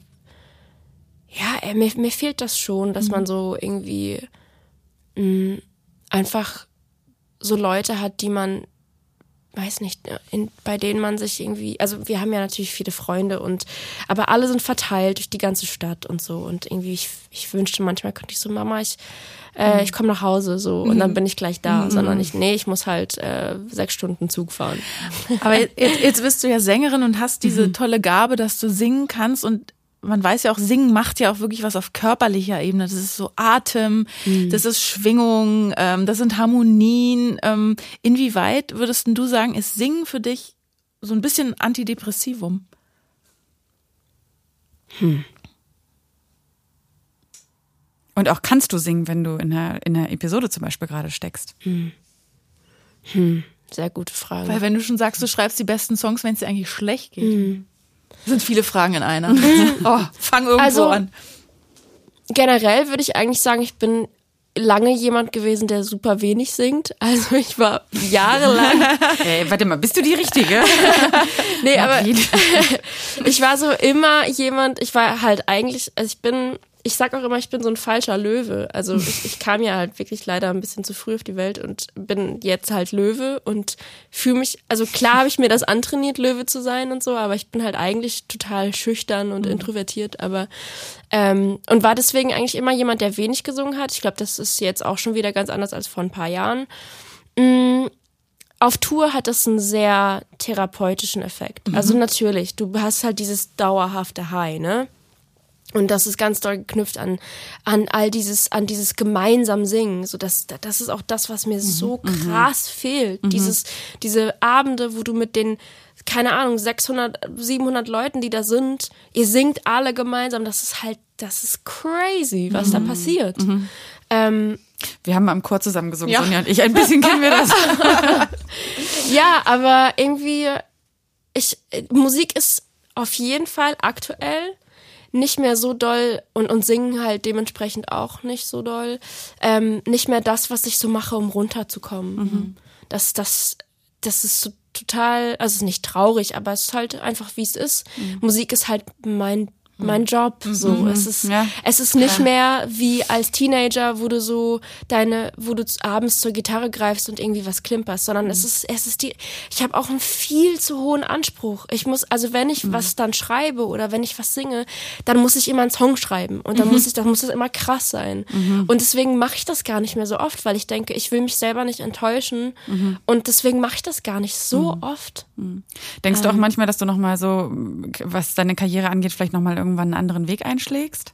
ja, mir, mir fehlt das schon, dass mhm. man so irgendwie mh, einfach so Leute hat, die man weiß nicht, in, bei denen man sich irgendwie, also wir haben ja natürlich viele Freunde und, aber alle sind verteilt durch die ganze Stadt und so und irgendwie, ich, ich wünschte manchmal, könnte ich so, Mama, ich, äh, ich komme nach Hause so und dann bin ich gleich da, mhm. sondern ich, nee, ich muss halt äh, sechs Stunden Zug fahren. Aber jetzt, jetzt bist du ja Sängerin und hast diese mhm. tolle Gabe, dass du singen kannst und man weiß ja auch, Singen macht ja auch wirklich was auf körperlicher Ebene. Das ist so Atem, mhm. das ist Schwingung, ähm, das sind Harmonien. Ähm, inwieweit würdest du sagen, ist Singen für dich so ein bisschen Antidepressivum? Hm. Und auch kannst du singen, wenn du in einer, in einer Episode zum Beispiel gerade steckst? Hm. Hm. Sehr gute Frage. Weil wenn du schon sagst, du schreibst die besten Songs, wenn es dir eigentlich schlecht geht. Hm. Das sind viele Fragen in einer. Oh, fang irgendwo also, an. Generell würde ich eigentlich sagen, ich bin lange jemand gewesen, der super wenig singt. Also ich war jahrelang... Ey, warte mal, bist du die Richtige? Nee, aber ich war so immer jemand, ich war halt eigentlich, also ich bin... Ich sag auch immer, ich bin so ein falscher Löwe. Also ich, ich kam ja halt wirklich leider ein bisschen zu früh auf die Welt und bin jetzt halt Löwe und fühle mich, also klar habe ich mir das antrainiert, Löwe zu sein und so, aber ich bin halt eigentlich total schüchtern und introvertiert, aber ähm, und war deswegen eigentlich immer jemand, der wenig gesungen hat. Ich glaube, das ist jetzt auch schon wieder ganz anders als vor ein paar Jahren. Mhm. Auf Tour hat das einen sehr therapeutischen Effekt. Also Mhm. natürlich, du hast halt dieses dauerhafte High, ne? Und das ist ganz doll geknüpft an, an all dieses, an dieses gemeinsam Singen. So, das, das ist auch das, was mir so krass fehlt. Mhm. Dieses, diese Abende, wo du mit den, keine Ahnung, sechshundert, siebenhundert Leuten, die da sind, ihr singt alle gemeinsam. Das ist halt, das ist crazy, was Mhm. da passiert. Mhm. Ähm, Wir haben mal im Chor zusammen gesungen, Ja. Sonja und ich. Ein bisschen kennen wir das. ja, aber irgendwie, ich, Musik ist auf jeden Fall aktuell nicht mehr so doll und, und singen halt dementsprechend auch nicht so doll. Ähm, nicht mehr das, was ich so mache, um runterzukommen. Mhm. Das, das, das ist so total, also es ist nicht traurig, aber es ist halt einfach, wie es ist. Mhm. Musik ist halt mein mein Job, so. Mhm. Es ist, Ja. es ist nicht mehr wie als Teenager, wo du so deine, wo du abends zur Gitarre greifst und irgendwie was klimperst, sondern mhm. es ist, es ist die, ich habe auch einen viel zu hohen Anspruch. Ich muss, also wenn ich mhm. was dann schreibe oder wenn ich was singe, dann muss ich immer einen Song schreiben und dann mhm. muss ich, dann muss das immer krass sein. Mhm. Und deswegen mache ich das gar nicht mehr so oft, weil ich denke, ich will mich selber nicht enttäuschen mhm. und deswegen mache ich das gar nicht so mhm. oft. Mhm. Denkst ähm. du auch manchmal, dass du nochmal so, was deine Karriere angeht, vielleicht nochmal irgendwann einen anderen Weg einschlägst?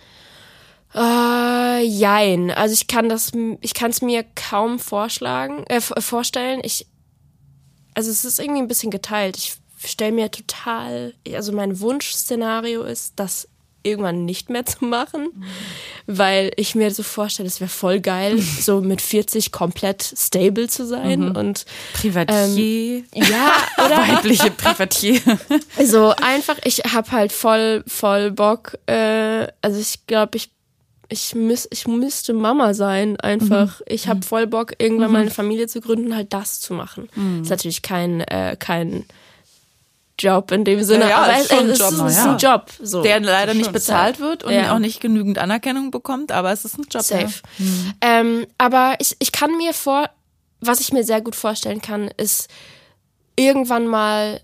Äh, jein. Also ich kann das, ich kann es mir kaum vorschlagen, äh, vorstellen. Ich, also es ist irgendwie ein bisschen geteilt. Ich stelle mir total, also mein Wunschszenario ist, das irgendwann nicht mehr zu machen, mhm. weil ich mir so vorstelle, es wäre voll geil, so mit vierzig komplett stable zu sein mhm. und Privatier. Ähm, ja, oder? Weibliche Privatier. So einfach, ich habe halt voll, voll Bock, äh, also ich glaube, ich Ich, müß, ich müsste Mama sein, einfach. Mhm. Ich habe voll Bock, irgendwann mhm. meine Familie zu gründen, halt das zu machen. Mhm. Ist natürlich kein, äh, kein Job in dem Sinne, ja, ja, aber ist es, schon es, ein Job, es ist ja. ein Job. So. Der leider schon nicht bezahlt safe. wird und ja. auch nicht genügend Anerkennung bekommt, aber es ist ein Job. Safe. Ja. Mhm. Ähm, aber ich, ich kann mir vor, was ich mir sehr gut vorstellen kann, ist irgendwann mal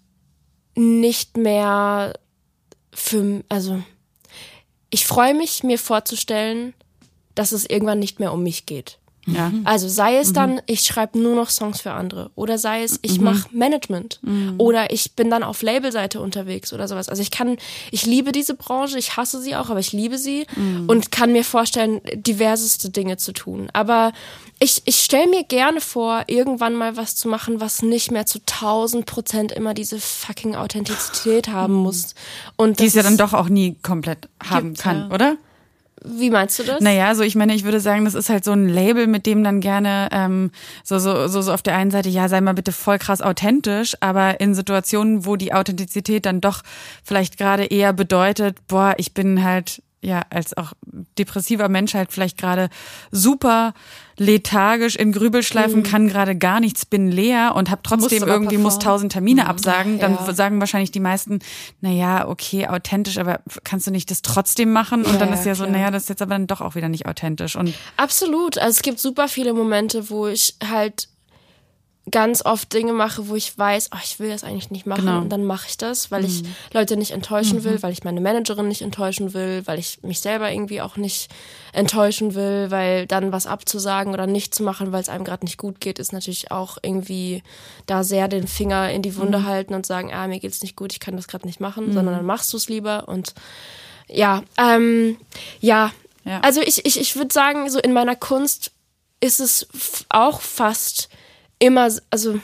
nicht mehr für, also ich freue mich, mir vorzustellen, dass es irgendwann nicht mehr um mich geht. Ja. Also sei es dann, ich schreibe nur noch Songs für andere oder sei es, ich mache Management oder ich bin dann auf Labelseite unterwegs oder sowas. Also ich kann, ich liebe diese Branche, ich hasse sie auch, aber ich liebe sie und kann mir vorstellen, diverseste Dinge zu tun. Aber ich, ich stelle mir gerne vor, irgendwann mal was zu machen, was nicht mehr zu tausend Prozent immer diese fucking Authentizität haben muss. Und die es ja dann doch auch nie komplett haben gibt, kann, ja. oder? Wie meinst du das? Naja, so ich meine, ich würde sagen, das ist halt so ein Label, mit dem dann gerne ähm, so, so so so auf der einen Seite, ja, sei mal bitte voll krass authentisch, aber in Situationen, wo die Authentizität dann doch vielleicht gerade eher bedeutet, boah, ich bin halt ja als auch depressiver Mensch halt vielleicht gerade super lethargisch in Grübelschleifen, mhm. kann gerade gar nichts, bin leer und habe trotzdem irgendwie, performen. muss tausend Termine mhm. absagen, dann ja. sagen wahrscheinlich die meisten, naja, okay, authentisch, aber kannst du nicht das trotzdem machen? Und ja, dann ist ja klar. so, naja, das ist jetzt aber dann doch auch wieder nicht authentisch. Und absolut, also es gibt super viele Momente, wo ich halt ganz oft Dinge mache, wo ich weiß, oh, ich will das eigentlich nicht machen genau. und dann mache ich das, weil mhm. ich Leute nicht enttäuschen mhm. will, weil ich meine Managerin nicht enttäuschen will, weil ich mich selber irgendwie auch nicht enttäuschen will, weil dann was abzusagen oder nicht zu machen, weil es einem gerade nicht gut geht, ist natürlich auch irgendwie da sehr den Finger in die Wunde mhm. halten und sagen, ah, mir geht's nicht gut, ich kann das gerade nicht machen, mhm. sondern dann machst du es lieber und ja, ähm, ja, ja. also ich, ich, ich würde sagen, so in meiner Kunst ist es f- auch fast immer, also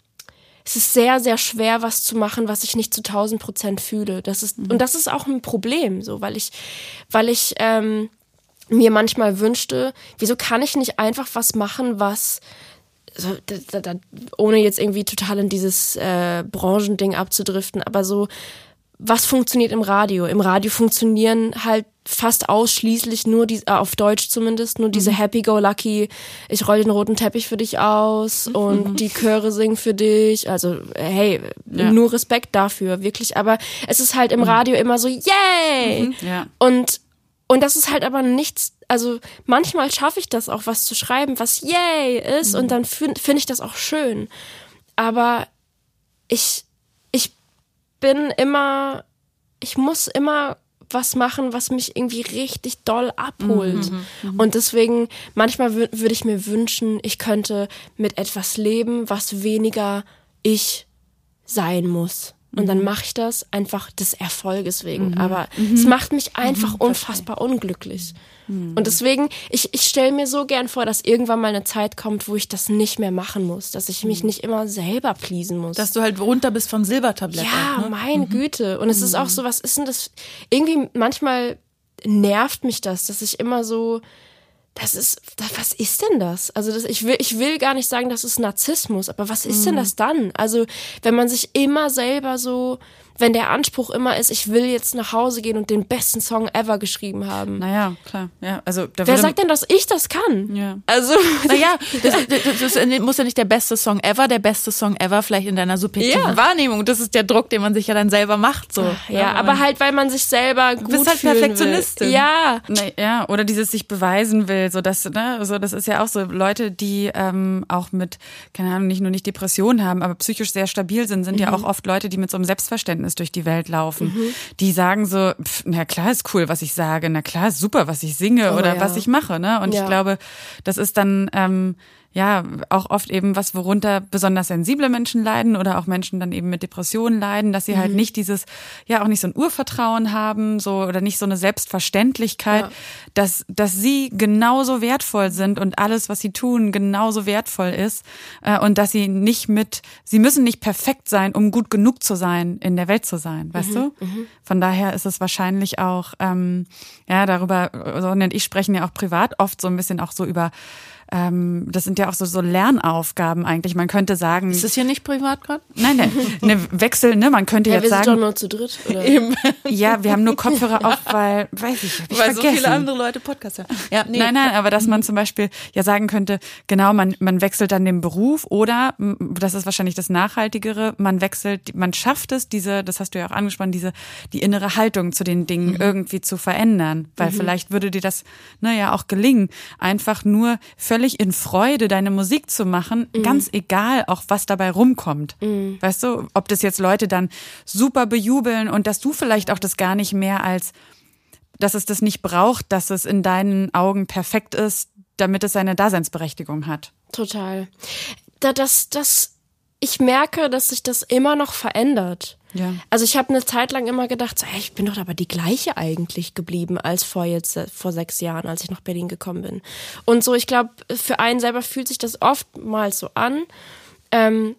es ist sehr, sehr schwer, was zu machen, was ich nicht zu tausend Prozent fühle. Das ist, mhm. und das ist auch ein Problem, so, weil ich, weil ich ähm, mir manchmal wünschte, wieso kann ich nicht einfach was machen, was, so, da, da, da, ohne jetzt irgendwie total in dieses äh, Branchending abzudriften, aber so, was funktioniert im Radio? Im Radio funktionieren halt fast ausschließlich nur die, auf Deutsch zumindest, nur diese mhm. Happy-Go-Lucky, ich roll den roten Teppich für dich aus mhm. und die Chöre singen für dich. Also hey, ja. nur Respekt dafür, wirklich. Aber es ist halt im Radio immer so, yay! Mhm. Ja. Und Und das ist halt aber nichts, also manchmal schaffe ich das auch, was zu schreiben, was yay ist mhm. und dann finde find ich das auch schön. Aber ich, ich bin immer, ich muss immer was machen, was mich irgendwie richtig doll abholt. Mhm, mhm. Und deswegen, manchmal wür- würde ich mir wünschen, ich könnte mit etwas leben, was weniger ich sein muss. Und dann mache ich das einfach des Erfolges wegen. Mhm. Aber mhm. es macht mich einfach mhm. unfassbar unglücklich. Mhm. Und deswegen, ich, ich stelle mir so gern vor, dass irgendwann mal eine Zeit kommt, wo ich das nicht mehr machen muss. Dass ich mich nicht immer selber pleasen muss. Dass du halt runter bist vom Silbertablett. Ja, auch, ne? meine mhm. Güte. Und es ist auch so, was ist denn das? Irgendwie manchmal nervt mich das, dass ich immer so... Das ist, das, was ist denn das? Also das, ich will, ich will gar nicht sagen, das ist Narzissmus, aber was ist mhm. denn das dann? Also wenn man sich immer selber so, wenn der Anspruch immer ist, ich will jetzt nach Hause gehen und den besten Song ever geschrieben haben. Naja, klar. Ja, also da Wer sagt denn, dass ich das kann? Ja. Also, naja, das, das, das muss ja nicht der beste Song ever, der beste Song ever vielleicht in deiner subjektiven ja. Wahrnehmung. Das ist der Druck, den man sich ja dann selber macht. So. Ach, ja, ja, aber halt, weil man sich selber gut bist halt fühlen Perfektionistin. will. Ja. Ja, oder dieses sich beweisen will, so dass, ne, so das ist ja auch so Leute, die ähm, auch mit, keine Ahnung, nicht nur nicht Depressionen haben, aber psychisch sehr stabil sind, sind mhm. ja auch oft Leute, die mit so einem Selbstverständnis durch die Welt laufen. Mhm. Die sagen so, pff, na klar ist cool, was ich sage, na klar ist super, was ich singe oh, oder ja. was ich mache, ne? Und ja. ich glaube, das ist dann ähm, ja auch oft eben was, worunter besonders sensible Menschen leiden oder auch Menschen dann eben mit Depressionen leiden, dass sie mhm. halt nicht dieses, ja auch nicht so ein Urvertrauen haben, so oder nicht so eine Selbstverständlichkeit, ja. dass dass sie genauso wertvoll sind und alles, was sie tun, genauso wertvoll ist äh, und dass sie nicht mit, sie müssen nicht perfekt sein, um gut genug zu sein, in der Welt zu sein, weißt mhm. du? Mhm. Von daher ist es wahrscheinlich auch, ähm, ja darüber, Sonja und ich sprechen ja auch privat oft so ein bisschen auch so über Ähm, das sind ja auch so, so Lernaufgaben eigentlich. Man könnte sagen. Ist das hier nicht privat gerade? Nein, nein. Ne Wechsel, ne? Man könnte ja, jetzt wir sagen. sind doch nur zu dritt, oder? Eben. Ja, wir haben nur Kopfhörer auf, weil, weiß ich, hab ich weil vergessen. so viele andere Leute Podcasts hören. Ja, nee. Nein, nein, aber dass man zum Beispiel ja sagen könnte, genau, man, man wechselt dann den Beruf oder, das ist wahrscheinlich das Nachhaltigere, man wechselt, man schafft es, diese, das hast du ja auch angesprochen, diese, die innere Haltung zu den Dingen mhm. irgendwie zu verändern. Weil mhm. vielleicht würde dir das, naja, auch gelingen, einfach nur völlig in Freude deine Musik zu machen, mhm. ganz egal auch, was dabei rumkommt. Mhm. Weißt du, ob das jetzt Leute dann super bejubeln und dass du vielleicht auch das gar nicht mehr als, dass es das nicht braucht, dass es in deinen Augen perfekt ist, damit es seine Daseinsberechtigung hat. Total. Da, das, das, ich merke, dass sich das immer noch verändert. Ja. Also ich habe eine Zeit lang immer gedacht, so, hey, ich bin doch aber die gleiche eigentlich geblieben als vor jetzt vor sechs Jahren, als ich nach Berlin gekommen bin. Und so, ich glaube, für einen selber fühlt sich das oftmals so an. Ähm,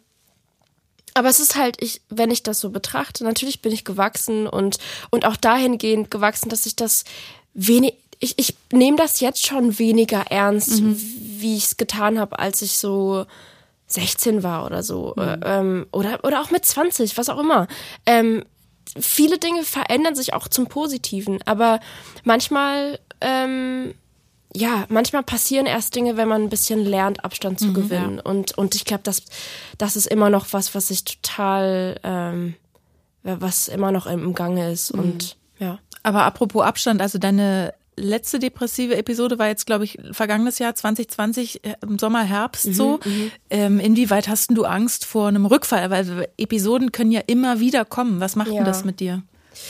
aber es ist halt, ich, wenn ich das so betrachte, natürlich bin ich gewachsen und und auch dahingehend gewachsen, dass ich das wenig, ich ich nehme das jetzt schon weniger ernst, mhm. wie ich es getan habe, als ich so sechzehn war oder so, mhm. ähm, oder oder auch mit zwanzig, was auch immer. Ähm, viele Dinge verändern sich auch zum Positiven, aber manchmal, ähm, ja, manchmal passieren erst Dinge, wenn man ein bisschen lernt, Abstand zu mhm, gewinnen. Ja. Und und ich glaube, das das ist immer noch was, was ich total, ähm, was immer noch im Gange ist. Mhm. Und ja. Aber apropos Abstand, also deine letzte depressive Episode war jetzt, glaube ich, vergangenes Jahr zwanzig zwanzig, im Sommer, Herbst, mhm, so. Ähm, inwieweit hast du Angst vor einem Rückfall? Weil Episoden können ja immer wieder kommen. Was macht ja. denn das mit dir?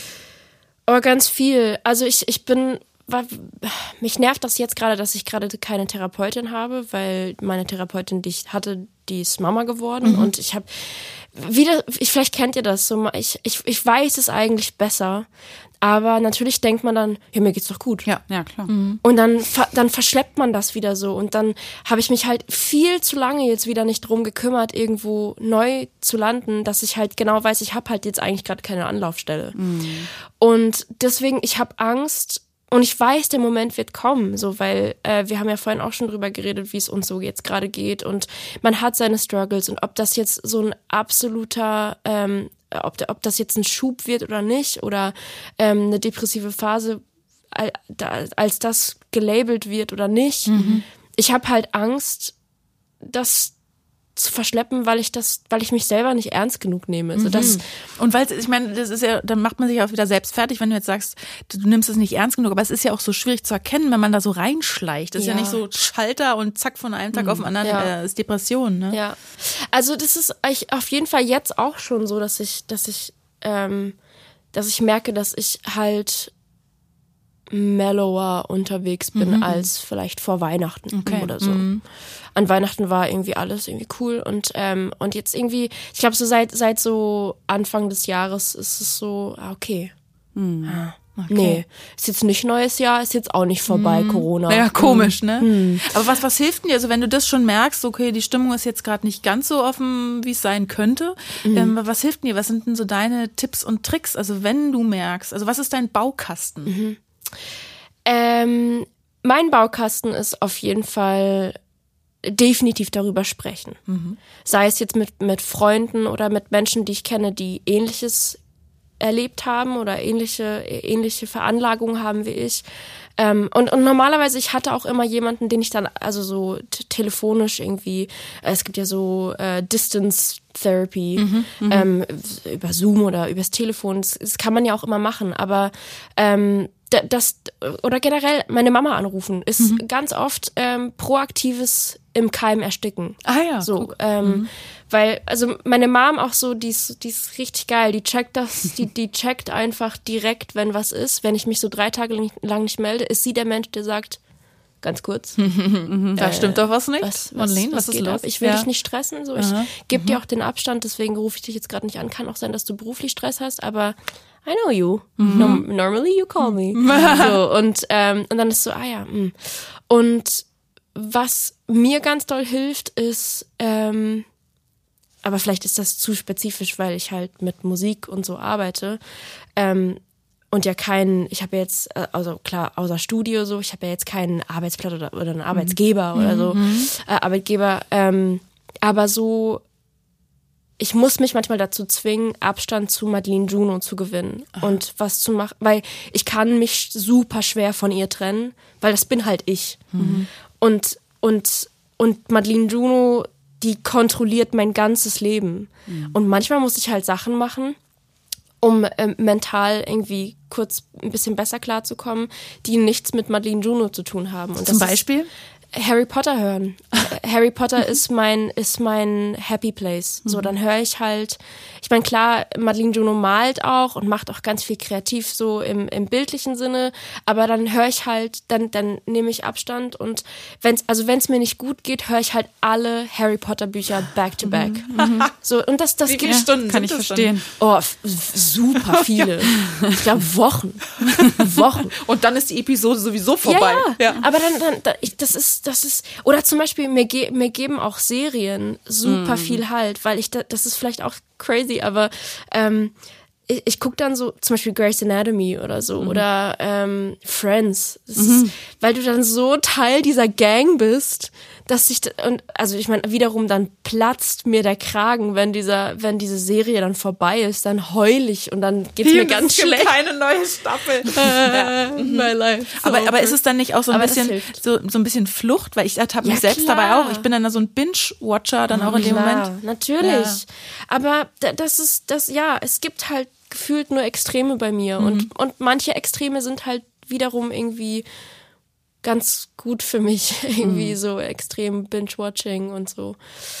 Aber ganz viel. Also ich, ich bin, war, mich nervt das jetzt gerade, dass ich gerade keine Therapeutin habe, weil meine Therapeutin, die ich hatte, die ist Mama geworden mhm. und ich habe wieder, ich, vielleicht kennt ihr das, so ich, ich, ich weiß es eigentlich besser. Aber natürlich denkt man dann, ja, mir geht's doch gut. Ja, ja, klar. Mhm. Und dann, dann verschleppt man das wieder so. Und dann habe ich mich halt viel zu lange jetzt wieder nicht drum gekümmert, irgendwo neu zu landen, dass ich halt genau weiß, ich habe halt jetzt eigentlich gerade keine Anlaufstelle. Mhm. Und deswegen, ich habe Angst und ich weiß, der Moment wird kommen, so, weil äh, wir haben ja vorhin auch schon drüber geredet, wie es uns so jetzt gerade geht. Und man hat seine Struggles und ob das jetzt so ein absoluter ähm, ob, ob das jetzt ein Schub wird oder nicht oder ähm, eine depressive Phase, als das gelabelt wird oder nicht. Mhm. Ich habe halt Angst, das zu verschleppen, weil ich das, weil ich mich selber nicht ernst genug nehme. Also das und weil ich meine, das ist ja, dann macht man sich auch wieder selbst fertig, wenn du jetzt sagst, du, du nimmst es nicht ernst genug, aber es ist ja auch so schwierig zu erkennen, wenn man da so reinschleicht. Das ist ja, ja nicht so Schalter und zack von einem Tag mhm. auf den anderen ja. äh, ist Depression, ne? Ja. Also das ist ich, auf jeden Fall jetzt auch schon so, dass ich, dass ich, ähm, dass ich merke, dass ich halt mellower unterwegs bin mhm. als vielleicht vor Weihnachten okay. oder so. Mhm. An Weihnachten war irgendwie alles irgendwie cool und ähm, und jetzt irgendwie, ich glaube so seit seit so Anfang des Jahres ist es so, okay. Mhm. Ah, okay. Nee, ist jetzt nicht neues Jahr, ist jetzt auch nicht vorbei, mhm. Corona. Ja, komisch, mhm. ne? Mhm. Aber was was hilft denn dir, also wenn du das schon merkst, okay, die Stimmung ist jetzt gerade nicht ganz so offen, wie es sein könnte, mhm. ähm, was hilft denn dir? Was sind denn so deine Tipps und Tricks, also wenn du merkst, also was ist dein Baukasten? Mhm. Ähm, mein Baukasten ist auf jeden Fall definitiv darüber sprechen. Mhm. Sei es jetzt mit, mit Freunden oder mit Menschen, die ich kenne, die Ähnliches erlebt haben oder ähnliche, ähnliche Veranlagungen haben wie ich. Ähm, und, und normalerweise, ich hatte auch immer jemanden, den ich dann, also so t- telefonisch irgendwie, äh, es gibt ja so äh, Distance Therapy, mhm, ähm, über Zoom oder übers Telefon, das, das kann man ja auch immer machen, aber ähm, das, oder generell meine Mama anrufen, ist mhm. ganz oft ähm, proaktives im Keim ersticken. Ah ja, so, ähm, mhm. weil, also meine Mom auch so, die ist, die ist richtig geil, die checkt das, die, die checkt einfach direkt, wenn was ist. Wenn ich mich so drei Tage lang nicht melde, ist sie der Mensch, der sagt, ganz kurz. Da äh, stimmt doch was nicht. Was, was, Marlene, was, was ist los? Ab? Ich will ja. dich nicht stressen, so. Ich gebe mhm. dir auch den Abstand, deswegen rufe ich dich jetzt gerade nicht an. Kann auch sein, dass du beruflich Stress hast, aber I know you. Mhm. No, normally you call me. so, und, ähm, und dann ist so, ah ja. Mh. Und was mir ganz doll hilft, ist, ähm, aber vielleicht ist das zu spezifisch, weil ich halt mit Musik und so arbeite, ähm, und ja keinen, ich habe ja jetzt, also klar, außer Studio so, ich habe ja jetzt keinen Arbeitsplatz oder, oder einen Arbeitsgeber mhm. oder so, äh, Arbeitgeber, ähm, aber so, ich muss mich manchmal dazu zwingen, Abstand zu Madeleine Juno zu gewinnen Aha. und was zu machen, weil ich kann mich super schwer von ihr trennen, weil das bin halt ich. Mhm. Und, und, und Madeleine Juno, die kontrolliert mein ganzes Leben. Mhm. Und manchmal muss ich halt Sachen machen, um äh, mental irgendwie kurz ein bisschen besser klarzukommen, die nichts mit Madeleine Juno zu tun haben. Und Zum Beispiel? Harry Potter hören. Harry Potter ist mein ist mein Happy Place. So, dann höre ich halt, ich meine, klar, Madeleine Juno malt auch und macht auch ganz viel kreativ so im im bildlichen Sinne, aber dann höre ich halt, dann dann nehme ich Abstand und wenn's also wenn's mir nicht gut geht, höre ich halt alle Harry Potter Bücher back to back. Mhm. So, und das das Wie viele Stunden kann ich verstehen. Oh, f- super viele. Ich glaube Wochen. Wochen. Und dann ist die Episode sowieso vorbei. Ja, ja. ja. Aber dann dann da, ich, das ist das ist, oder zum Beispiel, mir, ge- mir geben auch Serien super mm. viel Halt, weil ich, da, das ist vielleicht auch crazy, aber ähm, ich, ich gucke dann so, zum Beispiel Grey's Anatomy oder so, mm. oder ähm, Friends, das mm. ist, weil du dann so Teil dieser Gang bist, dass ich, und also ich meine, wiederum dann platzt mir der Kragen, wenn dieser, wenn diese Serie dann vorbei ist, dann heul ich und dann geht's mir ganz es gibt schlecht. Keine neue Staffel. ja. My life. So aber, aber ist es dann nicht auch so ein aber bisschen, so, so ein bisschen Flucht, weil ich ertappe ja, mich selbst klar. dabei auch. Ich bin dann so ein Binge-Watcher dann auch in dem klar, Moment. Natürlich. Ja. Aber das ist, das, ja, es gibt halt gefühlt nur Extreme bei mir mhm. und, und manche Extreme sind halt wiederum irgendwie ganz gut für mich, irgendwie mhm. so extrem Binge-Watching und so.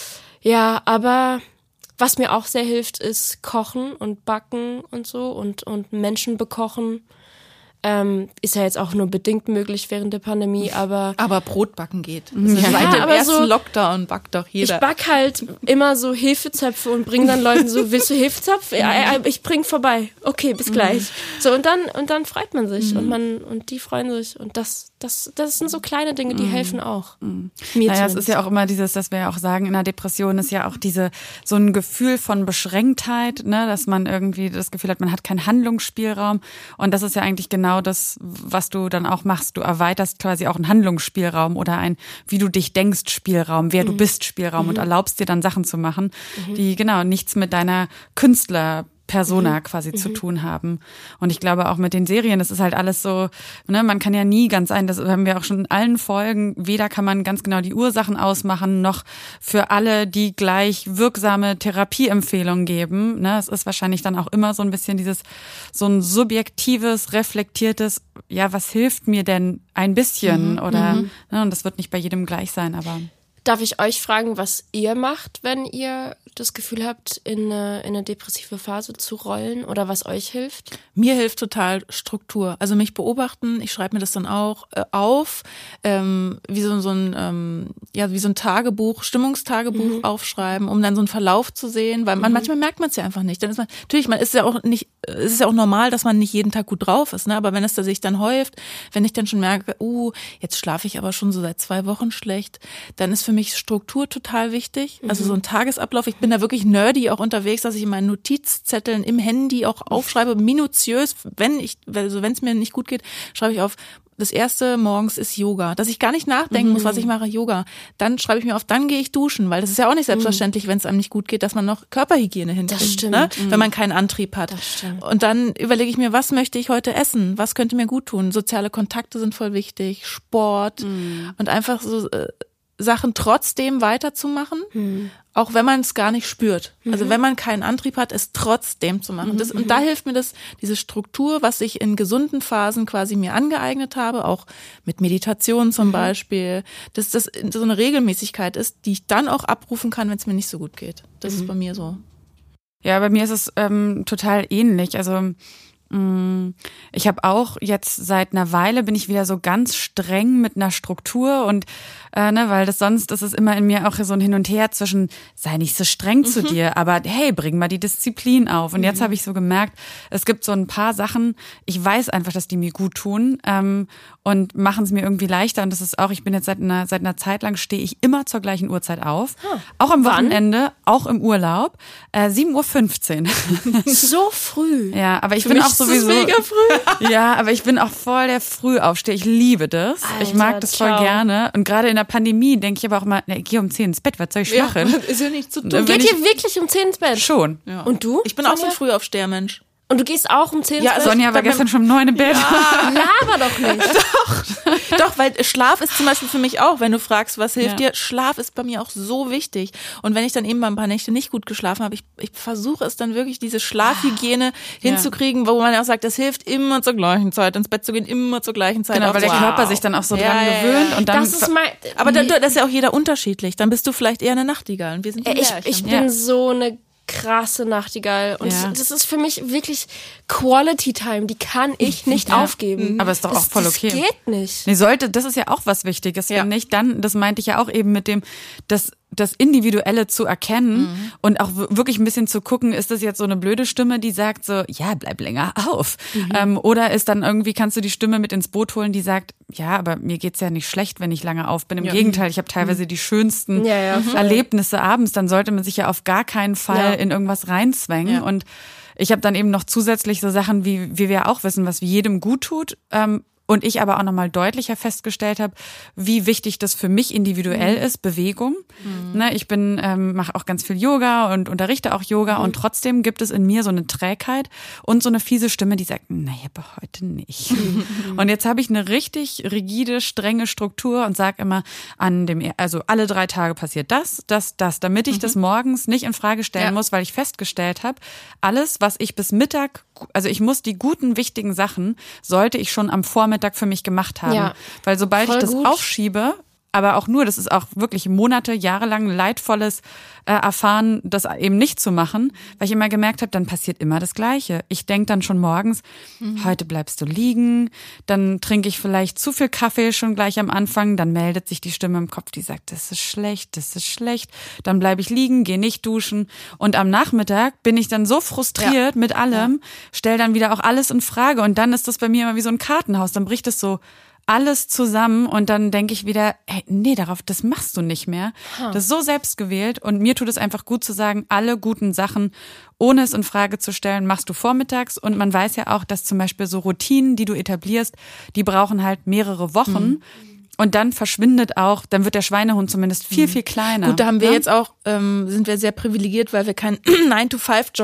Ja, aber was mir auch sehr hilft, ist Kochen und Backen und so und, und Menschen bekochen. Ähm, ist ja jetzt auch nur bedingt möglich während der Pandemie, aber... Aber Brotbacken geht. Das ja, seit dem aber ersten so, Lockdown backt doch jeder. Ich back halt immer so Hefezöpfe und bring dann Leuten so, willst du Hefezopf? Ja, ich bring vorbei. Okay, bis gleich. So, und dann, und dann freut man sich und man, und die freuen sich und das, das, das sind so kleine Dinge, die helfen auch. Mhm. Mir naja, es ist ja auch immer dieses, dass wir ja auch sagen, in einer Depression ist ja auch diese, so ein Gefühl von Beschränktheit, ne, dass man irgendwie das Gefühl hat, man hat keinen Handlungsspielraum und das ist ja eigentlich genau das, was du dann auch machst. Du erweiterst quasi auch einen Handlungsspielraum oder ein, wie du dich denkst, Spielraum, wer mhm. du bist, Spielraum mhm. und erlaubst dir dann Sachen zu machen, mhm. die genau nichts mit deiner Künstler Persona quasi zu tun haben. Und ich glaube auch mit den Serien, das ist halt alles so, ne, man kann ja nie ganz ein, das haben wir auch schon in allen Folgen, weder kann man ganz genau die Ursachen ausmachen, noch für alle die gleich wirksame Therapieempfehlungen geben. Ne, es ist wahrscheinlich dann auch immer so ein bisschen dieses, so ein subjektives, reflektiertes, ja, was hilft mir denn ein bisschen? Mhm, oder, mhm. ne, und das wird nicht bei jedem gleich sein, aber... Darf ich euch fragen, was ihr macht, wenn ihr das Gefühl habt, in eine, in eine depressive Phase zu rollen oder was euch hilft? Mir hilft total Struktur. Also mich beobachten, ich schreibe mir das dann auch äh, auf, ähm, wie so, so ein ähm, ja wie so ein Tagebuch, Stimmungstagebuch mhm. aufschreiben, um dann so einen Verlauf zu sehen, weil man mhm. manchmal merkt man es ja einfach nicht. Dann ist man natürlich, man ist ja auch nicht, es ist ja auch normal, dass man nicht jeden Tag gut drauf ist, ne? Aber wenn es da sich dann häuft, wenn ich dann schon merke, uh, jetzt schlafe ich aber schon so seit zwei Wochen schlecht, dann ist für mich Struktur total wichtig. Also so ein Tagesablauf. Ich bin da wirklich nerdy auch unterwegs, dass ich in meinen Notizzetteln im Handy auch aufschreibe, minutiös, wenn ich, also wenn es mir nicht gut geht, schreibe ich auf, das erste morgens ist Yoga, dass ich gar nicht nachdenken mhm. muss, was ich mache, Yoga. Dann schreibe ich mir auf, dann gehe ich duschen, weil das ist ja auch nicht selbstverständlich, mhm. wenn es einem nicht gut geht, dass man noch Körperhygiene hinkriegt, das stimmt. Ne? Mhm. Wenn man keinen Antrieb hat. Das stimmt. Und dann überlege ich mir, was möchte ich heute essen? Was könnte mir gut tun? Soziale Kontakte sind voll wichtig, Sport mhm. und einfach so äh, Sachen trotzdem weiterzumachen, hm. auch wenn man es gar nicht spürt. Mhm. Also wenn man keinen Antrieb hat, es trotzdem zu machen. Mhm. Das, und da hilft mir das, diese Struktur, was ich in gesunden Phasen quasi mir angeeignet habe, auch mit Meditation zum mhm. Beispiel, dass das so eine Regelmäßigkeit ist, die ich dann auch abrufen kann, wenn es mir nicht so gut geht. Das mhm. ist bei mir so. Ja, bei mir ist es ähm, total ähnlich. Also ich habe auch jetzt seit einer Weile bin ich wieder so ganz streng mit einer Struktur und äh, ne, weil das sonst ist es immer in mir auch so ein Hin und Her zwischen sei nicht so streng mhm. zu dir, aber hey, bring mal die Disziplin auf. Und mhm. jetzt habe ich so gemerkt, es gibt so ein paar Sachen, ich weiß einfach, dass die mir gut tun ähm, und machen es mir irgendwie leichter. Und das ist auch, ich bin jetzt seit einer seit einer Zeit lang stehe ich immer zur gleichen Uhrzeit auf, ah. auch am Wochenende, auch im Urlaub, äh, sieben Uhr fünfzehn. So früh. Ja, aber ich Für bin auch sowieso mega früh. Ja, aber ich bin auch voll der Frühaufsteher. Ich liebe das. Alter, ich mag das ciao. voll gerne. Und gerade in der Pandemie denke ich aber auch immer, ne, ich gehe um zehn ins Bett, was soll ich machen? Ja, ist ja nicht zu tun. Geht ihr wirklich um zehn ins Bett? Schon. Ja. Und du? Ich bin Sonja? auch so ein Frühaufstehermensch. Und du gehst auch um zehn ja, ins Bett? Sonja war gestern schon um neun im Bett. Ja, laber doch nicht. Doch. Doch, weil Schlaf ist zum Beispiel für mich auch, wenn du fragst, was hilft ja. dir, Schlaf ist bei mir auch so wichtig. Und wenn ich dann eben mal ein paar Nächte nicht gut geschlafen habe, ich, ich versuche es dann wirklich, diese Schlafhygiene ah, hinzukriegen, ja. wo man auch sagt, es hilft immer zur gleichen Zeit, ins Bett zu gehen, immer zur gleichen Zeit. Genau, weil der wow. Körper sich dann auch so ja, dran ja, gewöhnt. ja. Und dann das ist mein, aber dann, das ist ja auch jeder unterschiedlich. Dann bist du vielleicht eher eine Nachtigall und wir sind die Ich, ich bin ja. so eine krasse Nachtigall und ja. das, das ist für mich wirklich Quality Time, die kann ich nicht ja. aufgeben. Aber ist doch das, auch voll okay. Das geht nicht. Nee, sollte, das ist ja auch was Wichtiges, ja. finde ich. Dann, das meinte ich ja auch eben mit dem, das das Individuelle zu erkennen mhm. und auch wirklich ein bisschen zu gucken, ist das jetzt so eine blöde Stimme, die sagt so, ja, bleib länger auf. Mhm. Ähm, oder ist dann irgendwie, kannst du die Stimme mit ins Boot holen, die sagt, ja, aber mir geht's ja nicht schlecht, wenn ich lange auf bin. Im ja. Gegenteil, ich habe teilweise mhm. die schönsten ja, ja, Erlebnisse abends. Dann sollte man sich ja auf gar keinen Fall ja. in irgendwas reinzwängen. Ja. Und ich habe dann eben noch zusätzlich so Sachen, wie, wie wir auch wissen, was jedem gut tut, ähm, und ich aber auch nochmal deutlicher festgestellt habe, wie wichtig das für mich individuell mhm. ist, Bewegung. Mhm. Ne, ich bin ähm, mache auch ganz viel Yoga und unterrichte auch Yoga mhm. und trotzdem gibt es in mir so eine Trägheit und so eine fiese Stimme, die sagt, naja, aber heute nicht. Mhm. Und jetzt habe ich eine richtig rigide, strenge Struktur und sage immer, an dem, also alle drei Tage passiert das, das, das, damit ich mhm. das morgens nicht in Frage stellen ja. muss, weil ich festgestellt habe, alles, was ich bis Mittag, also ich muss die guten, wichtigen Sachen, sollte ich schon am Vormittag für mich gemacht haben. Ja, weil sobald ich das gut. aufschiebe, aber auch nur, das ist auch wirklich Monate, jahrelang leidvolles äh, Erfahren, das eben nicht zu machen, weil ich immer gemerkt habe, dann passiert immer das Gleiche. Ich denke dann schon morgens, mhm. heute bleibst du liegen, dann trinke ich vielleicht zu viel Kaffee schon gleich am Anfang, dann meldet sich die Stimme im Kopf, die sagt, das ist schlecht, das ist schlecht, dann bleibe ich liegen, gehe nicht duschen und am Nachmittag bin ich dann so frustriert ja. mit allem, ja. stell dann wieder auch alles in Frage und dann ist das bei mir immer wie so ein Kartenhaus, dann bricht es so alles zusammen und dann denke ich wieder, ey, nee, darauf, das machst du nicht mehr. Huh. Das ist so selbstgewählt und mir tut es einfach gut zu sagen, alle guten Sachen, ohne es in Frage zu stellen, machst du vormittags und man weiß ja auch, dass zum Beispiel so Routinen, die du etablierst, die brauchen halt mehrere Wochen. Mhm. Und dann verschwindet auch, dann wird der Schweinehund zumindest viel, viel kleiner. Gut, da haben wir ja? jetzt auch, ähm, sind wir sehr privilegiert, weil wir keinen nine to five Job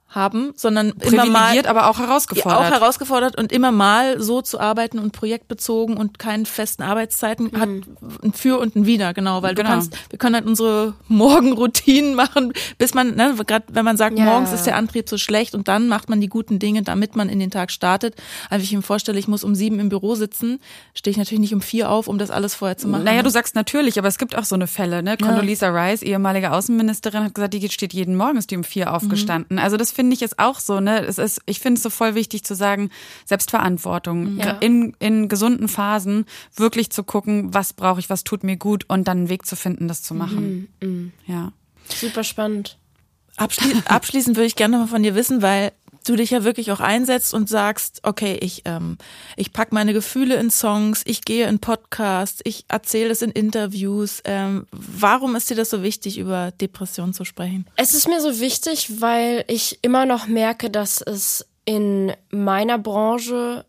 haben, sondern immer mal privilegiert, aber auch herausgefordert. Auch herausgefordert und immer mal so zu arbeiten und projektbezogen und keinen festen Arbeitszeiten mhm. hat ein Für und ein Wider, genau, weil genau. du kannst, wir können halt unsere Morgenroutinen machen, bis man, ne, gerade wenn man sagt, ja. morgens ist der Antrieb so schlecht und dann macht man die guten Dinge, damit man in den Tag startet. Also ich mir vorstelle, ich muss um sieben im Büro sitzen, stehe ich natürlich nicht um vier auf, um das alles vorher zu machen. Naja, du sagst natürlich, aber es gibt auch so eine Fälle, ne? Condoleezza Rice, ehemalige Außenministerin, hat gesagt, die steht jeden Morgen, ist die um vier aufgestanden. Mhm. Also das finde ich ist auch so, ne? Es ist, ich finde es so voll wichtig zu sagen, Selbstverantwortung. Ja. In, in gesunden Phasen wirklich zu gucken, was brauche ich, was tut mir gut und dann einen Weg zu finden, das zu machen. Mhm. Mhm. Ja. Super spannend. Abschli- abschließend würde ich gerne noch mal von dir wissen, weil du dich ja wirklich auch einsetzt und sagst, okay, ich ähm, ich pack meine Gefühle in Songs, ich gehe in Podcasts, ich erzähle es in Interviews. Ähm, warum ist dir das so wichtig, über Depressionen zu sprechen? Es ist mir so wichtig, weil ich immer noch merke, dass es in meiner Branche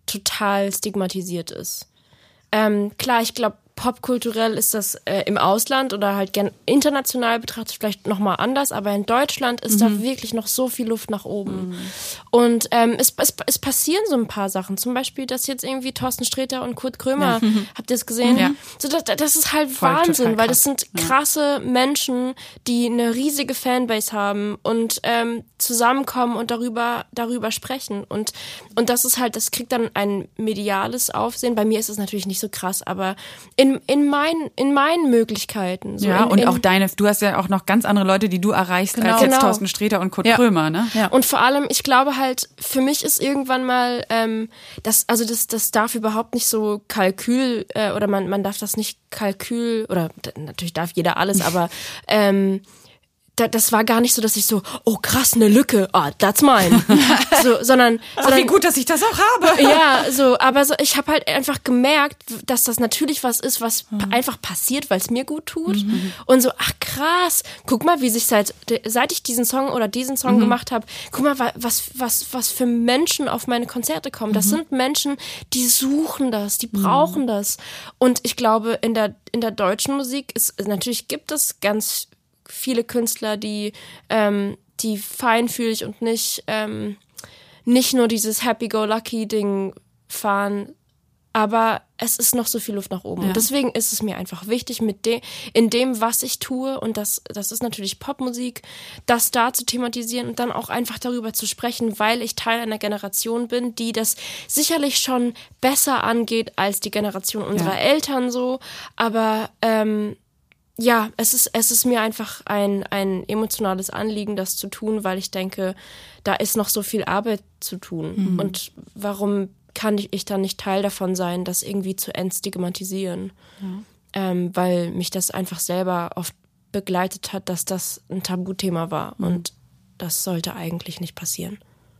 total stigmatisiert ist. Ähm, klar, ich glaube, popkulturell ist das äh, im Ausland oder halt gern international betrachtet vielleicht nochmal anders, aber in Deutschland ist mhm. da wirklich noch so viel Luft nach oben. Mhm. Und ähm, es, es, es passieren so ein paar Sachen, zum Beispiel, dass jetzt irgendwie Thorsten Sträter und Kurt Krömer, ja. habt ihr es gesehen? Ja. So, das, das ist halt Voll Wahnsinn, weil das sind krasse ja. Menschen, die eine riesige Fanbase haben und ähm, zusammenkommen und darüber darüber sprechen. Und, und das ist halt, das kriegt dann ein mediales Aufsehen. Bei mir ist es natürlich nicht so krass, aber In, in, mein, in meinen Möglichkeiten. So ja, in, und in, auch deine, du hast ja auch noch ganz andere Leute, die du erreichst, genau, als jetzt genau. Thorsten Sträter und Kurt ja. Krömer, ne? Ja. Und vor allem, ich glaube halt, für mich ist irgendwann mal, ähm, das, also das, das darf überhaupt nicht so Kalkül, äh, oder man, man darf das nicht Kalkül, oder natürlich darf jeder alles, aber ähm, Da, das war gar nicht so, dass ich so, oh krass, eine Lücke, ah, oh, that's mine. so, sondern, Ach, sondern wie gut, dass ich das auch habe. Ja, so, aber so, ich habe halt einfach gemerkt, dass das natürlich was ist, was mhm. pa- einfach passiert, weil es mir gut tut. Mhm. Und so, ach krass, guck mal, wie sich seit seit ich diesen Song oder diesen Song mhm. gemacht habe, guck mal, was was was für Menschen auf meine Konzerte kommen. Das mhm. sind Menschen, die suchen das, die brauchen mhm. das. Und ich glaube, in der in der deutschen Musik ist natürlich gibt es ganz viele Künstler, die ähm, die feinfühlig und nicht ähm, nicht nur dieses Happy-Go-Lucky-Ding fahren, aber es ist noch so viel Luft nach oben. Ja. Und deswegen ist es mir einfach wichtig, mit dem, in dem, was ich tue, und das, das ist natürlich Popmusik, das da zu thematisieren und dann auch einfach darüber zu sprechen, weil ich Teil einer Generation bin, die das sicherlich schon besser angeht als die Generation unserer ja. Eltern so, aber ähm, ja, es ist, es ist mir einfach ein, ein emotionales Anliegen, das zu tun, weil ich denke, da ist noch so viel Arbeit zu tun. Mhm. Und warum kann ich, ich dann nicht Teil davon sein, das irgendwie zu entstigmatisieren? Ja. Ähm, weil mich das einfach selber oft begleitet hat, dass das ein Tabuthema war. Mhm. Und das sollte eigentlich nicht passieren.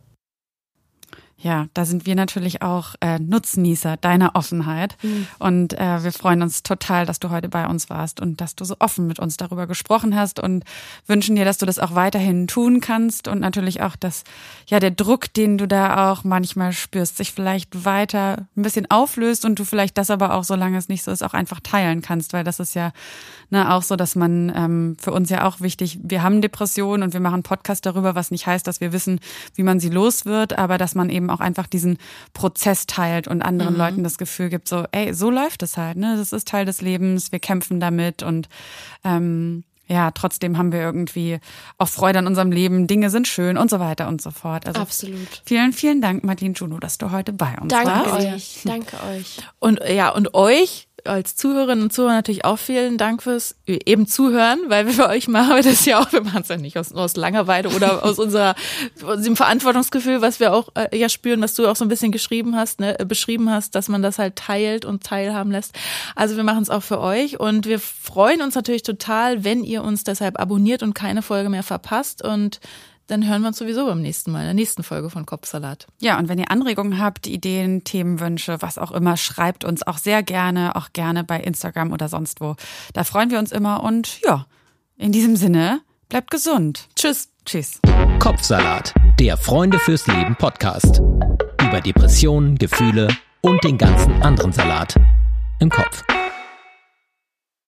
Ja, da sind wir natürlich auch äh, Nutznießer deiner Offenheit. Mhm. Und äh, wir freuen uns total, dass du heute bei uns warst und dass du so offen mit uns darüber gesprochen hast und wünschen dir, dass du das auch weiterhin tun kannst und natürlich auch, dass ja der Druck, den du da auch manchmal spürst, sich vielleicht weiter ein bisschen auflöst und du vielleicht das aber auch, solange es nicht so ist, auch einfach teilen kannst, weil das ist ja ne, auch so, dass man ähm, für uns ja auch wichtig, wir haben Depressionen und wir machen einen Podcast darüber, was nicht heißt, dass wir wissen, wie man sie los wird, aber dass man eben auch einfach diesen Prozess teilt und anderen mhm. Leuten das Gefühl gibt, so, ey, so läuft es halt, ne? Das ist Teil des Lebens, wir kämpfen damit und ähm, ja, trotzdem haben wir irgendwie auch Freude an unserem Leben, Dinge sind schön und so weiter und so fort. Also absolut. Vielen, vielen Dank, Martine Juno, dass du heute bei uns danke warst. Danke euch, danke euch. Und ja, und euch als Zuhörerinnen und Zuhörer natürlich auch vielen Dank fürs eben Zuhören, weil wir für euch machen wir das ja auch, wir machen es ja nicht aus, aus Langeweile oder aus unserer aus dem Verantwortungsgefühl, was wir auch äh, ja spüren, was du auch so ein bisschen geschrieben hast, ne, beschrieben hast, dass man das halt teilt und teilhaben lässt. Also wir machen es auch für euch und wir freuen uns natürlich total, wenn ihr uns deshalb abonniert und keine Folge mehr verpasst und dann hören wir uns sowieso beim nächsten Mal, in der nächsten Folge von Kopfsalat. Ja, und wenn ihr Anregungen habt, Ideen, Themenwünsche, was auch immer, schreibt uns auch sehr gerne, auch gerne bei Instagram oder sonst wo. Da freuen wir uns immer und ja, in diesem Sinne, bleibt gesund. Tschüss. Tschüss. Kopfsalat, der Freunde fürs Leben Podcast. Über Depressionen, Gefühle und den ganzen anderen Salat im Kopf.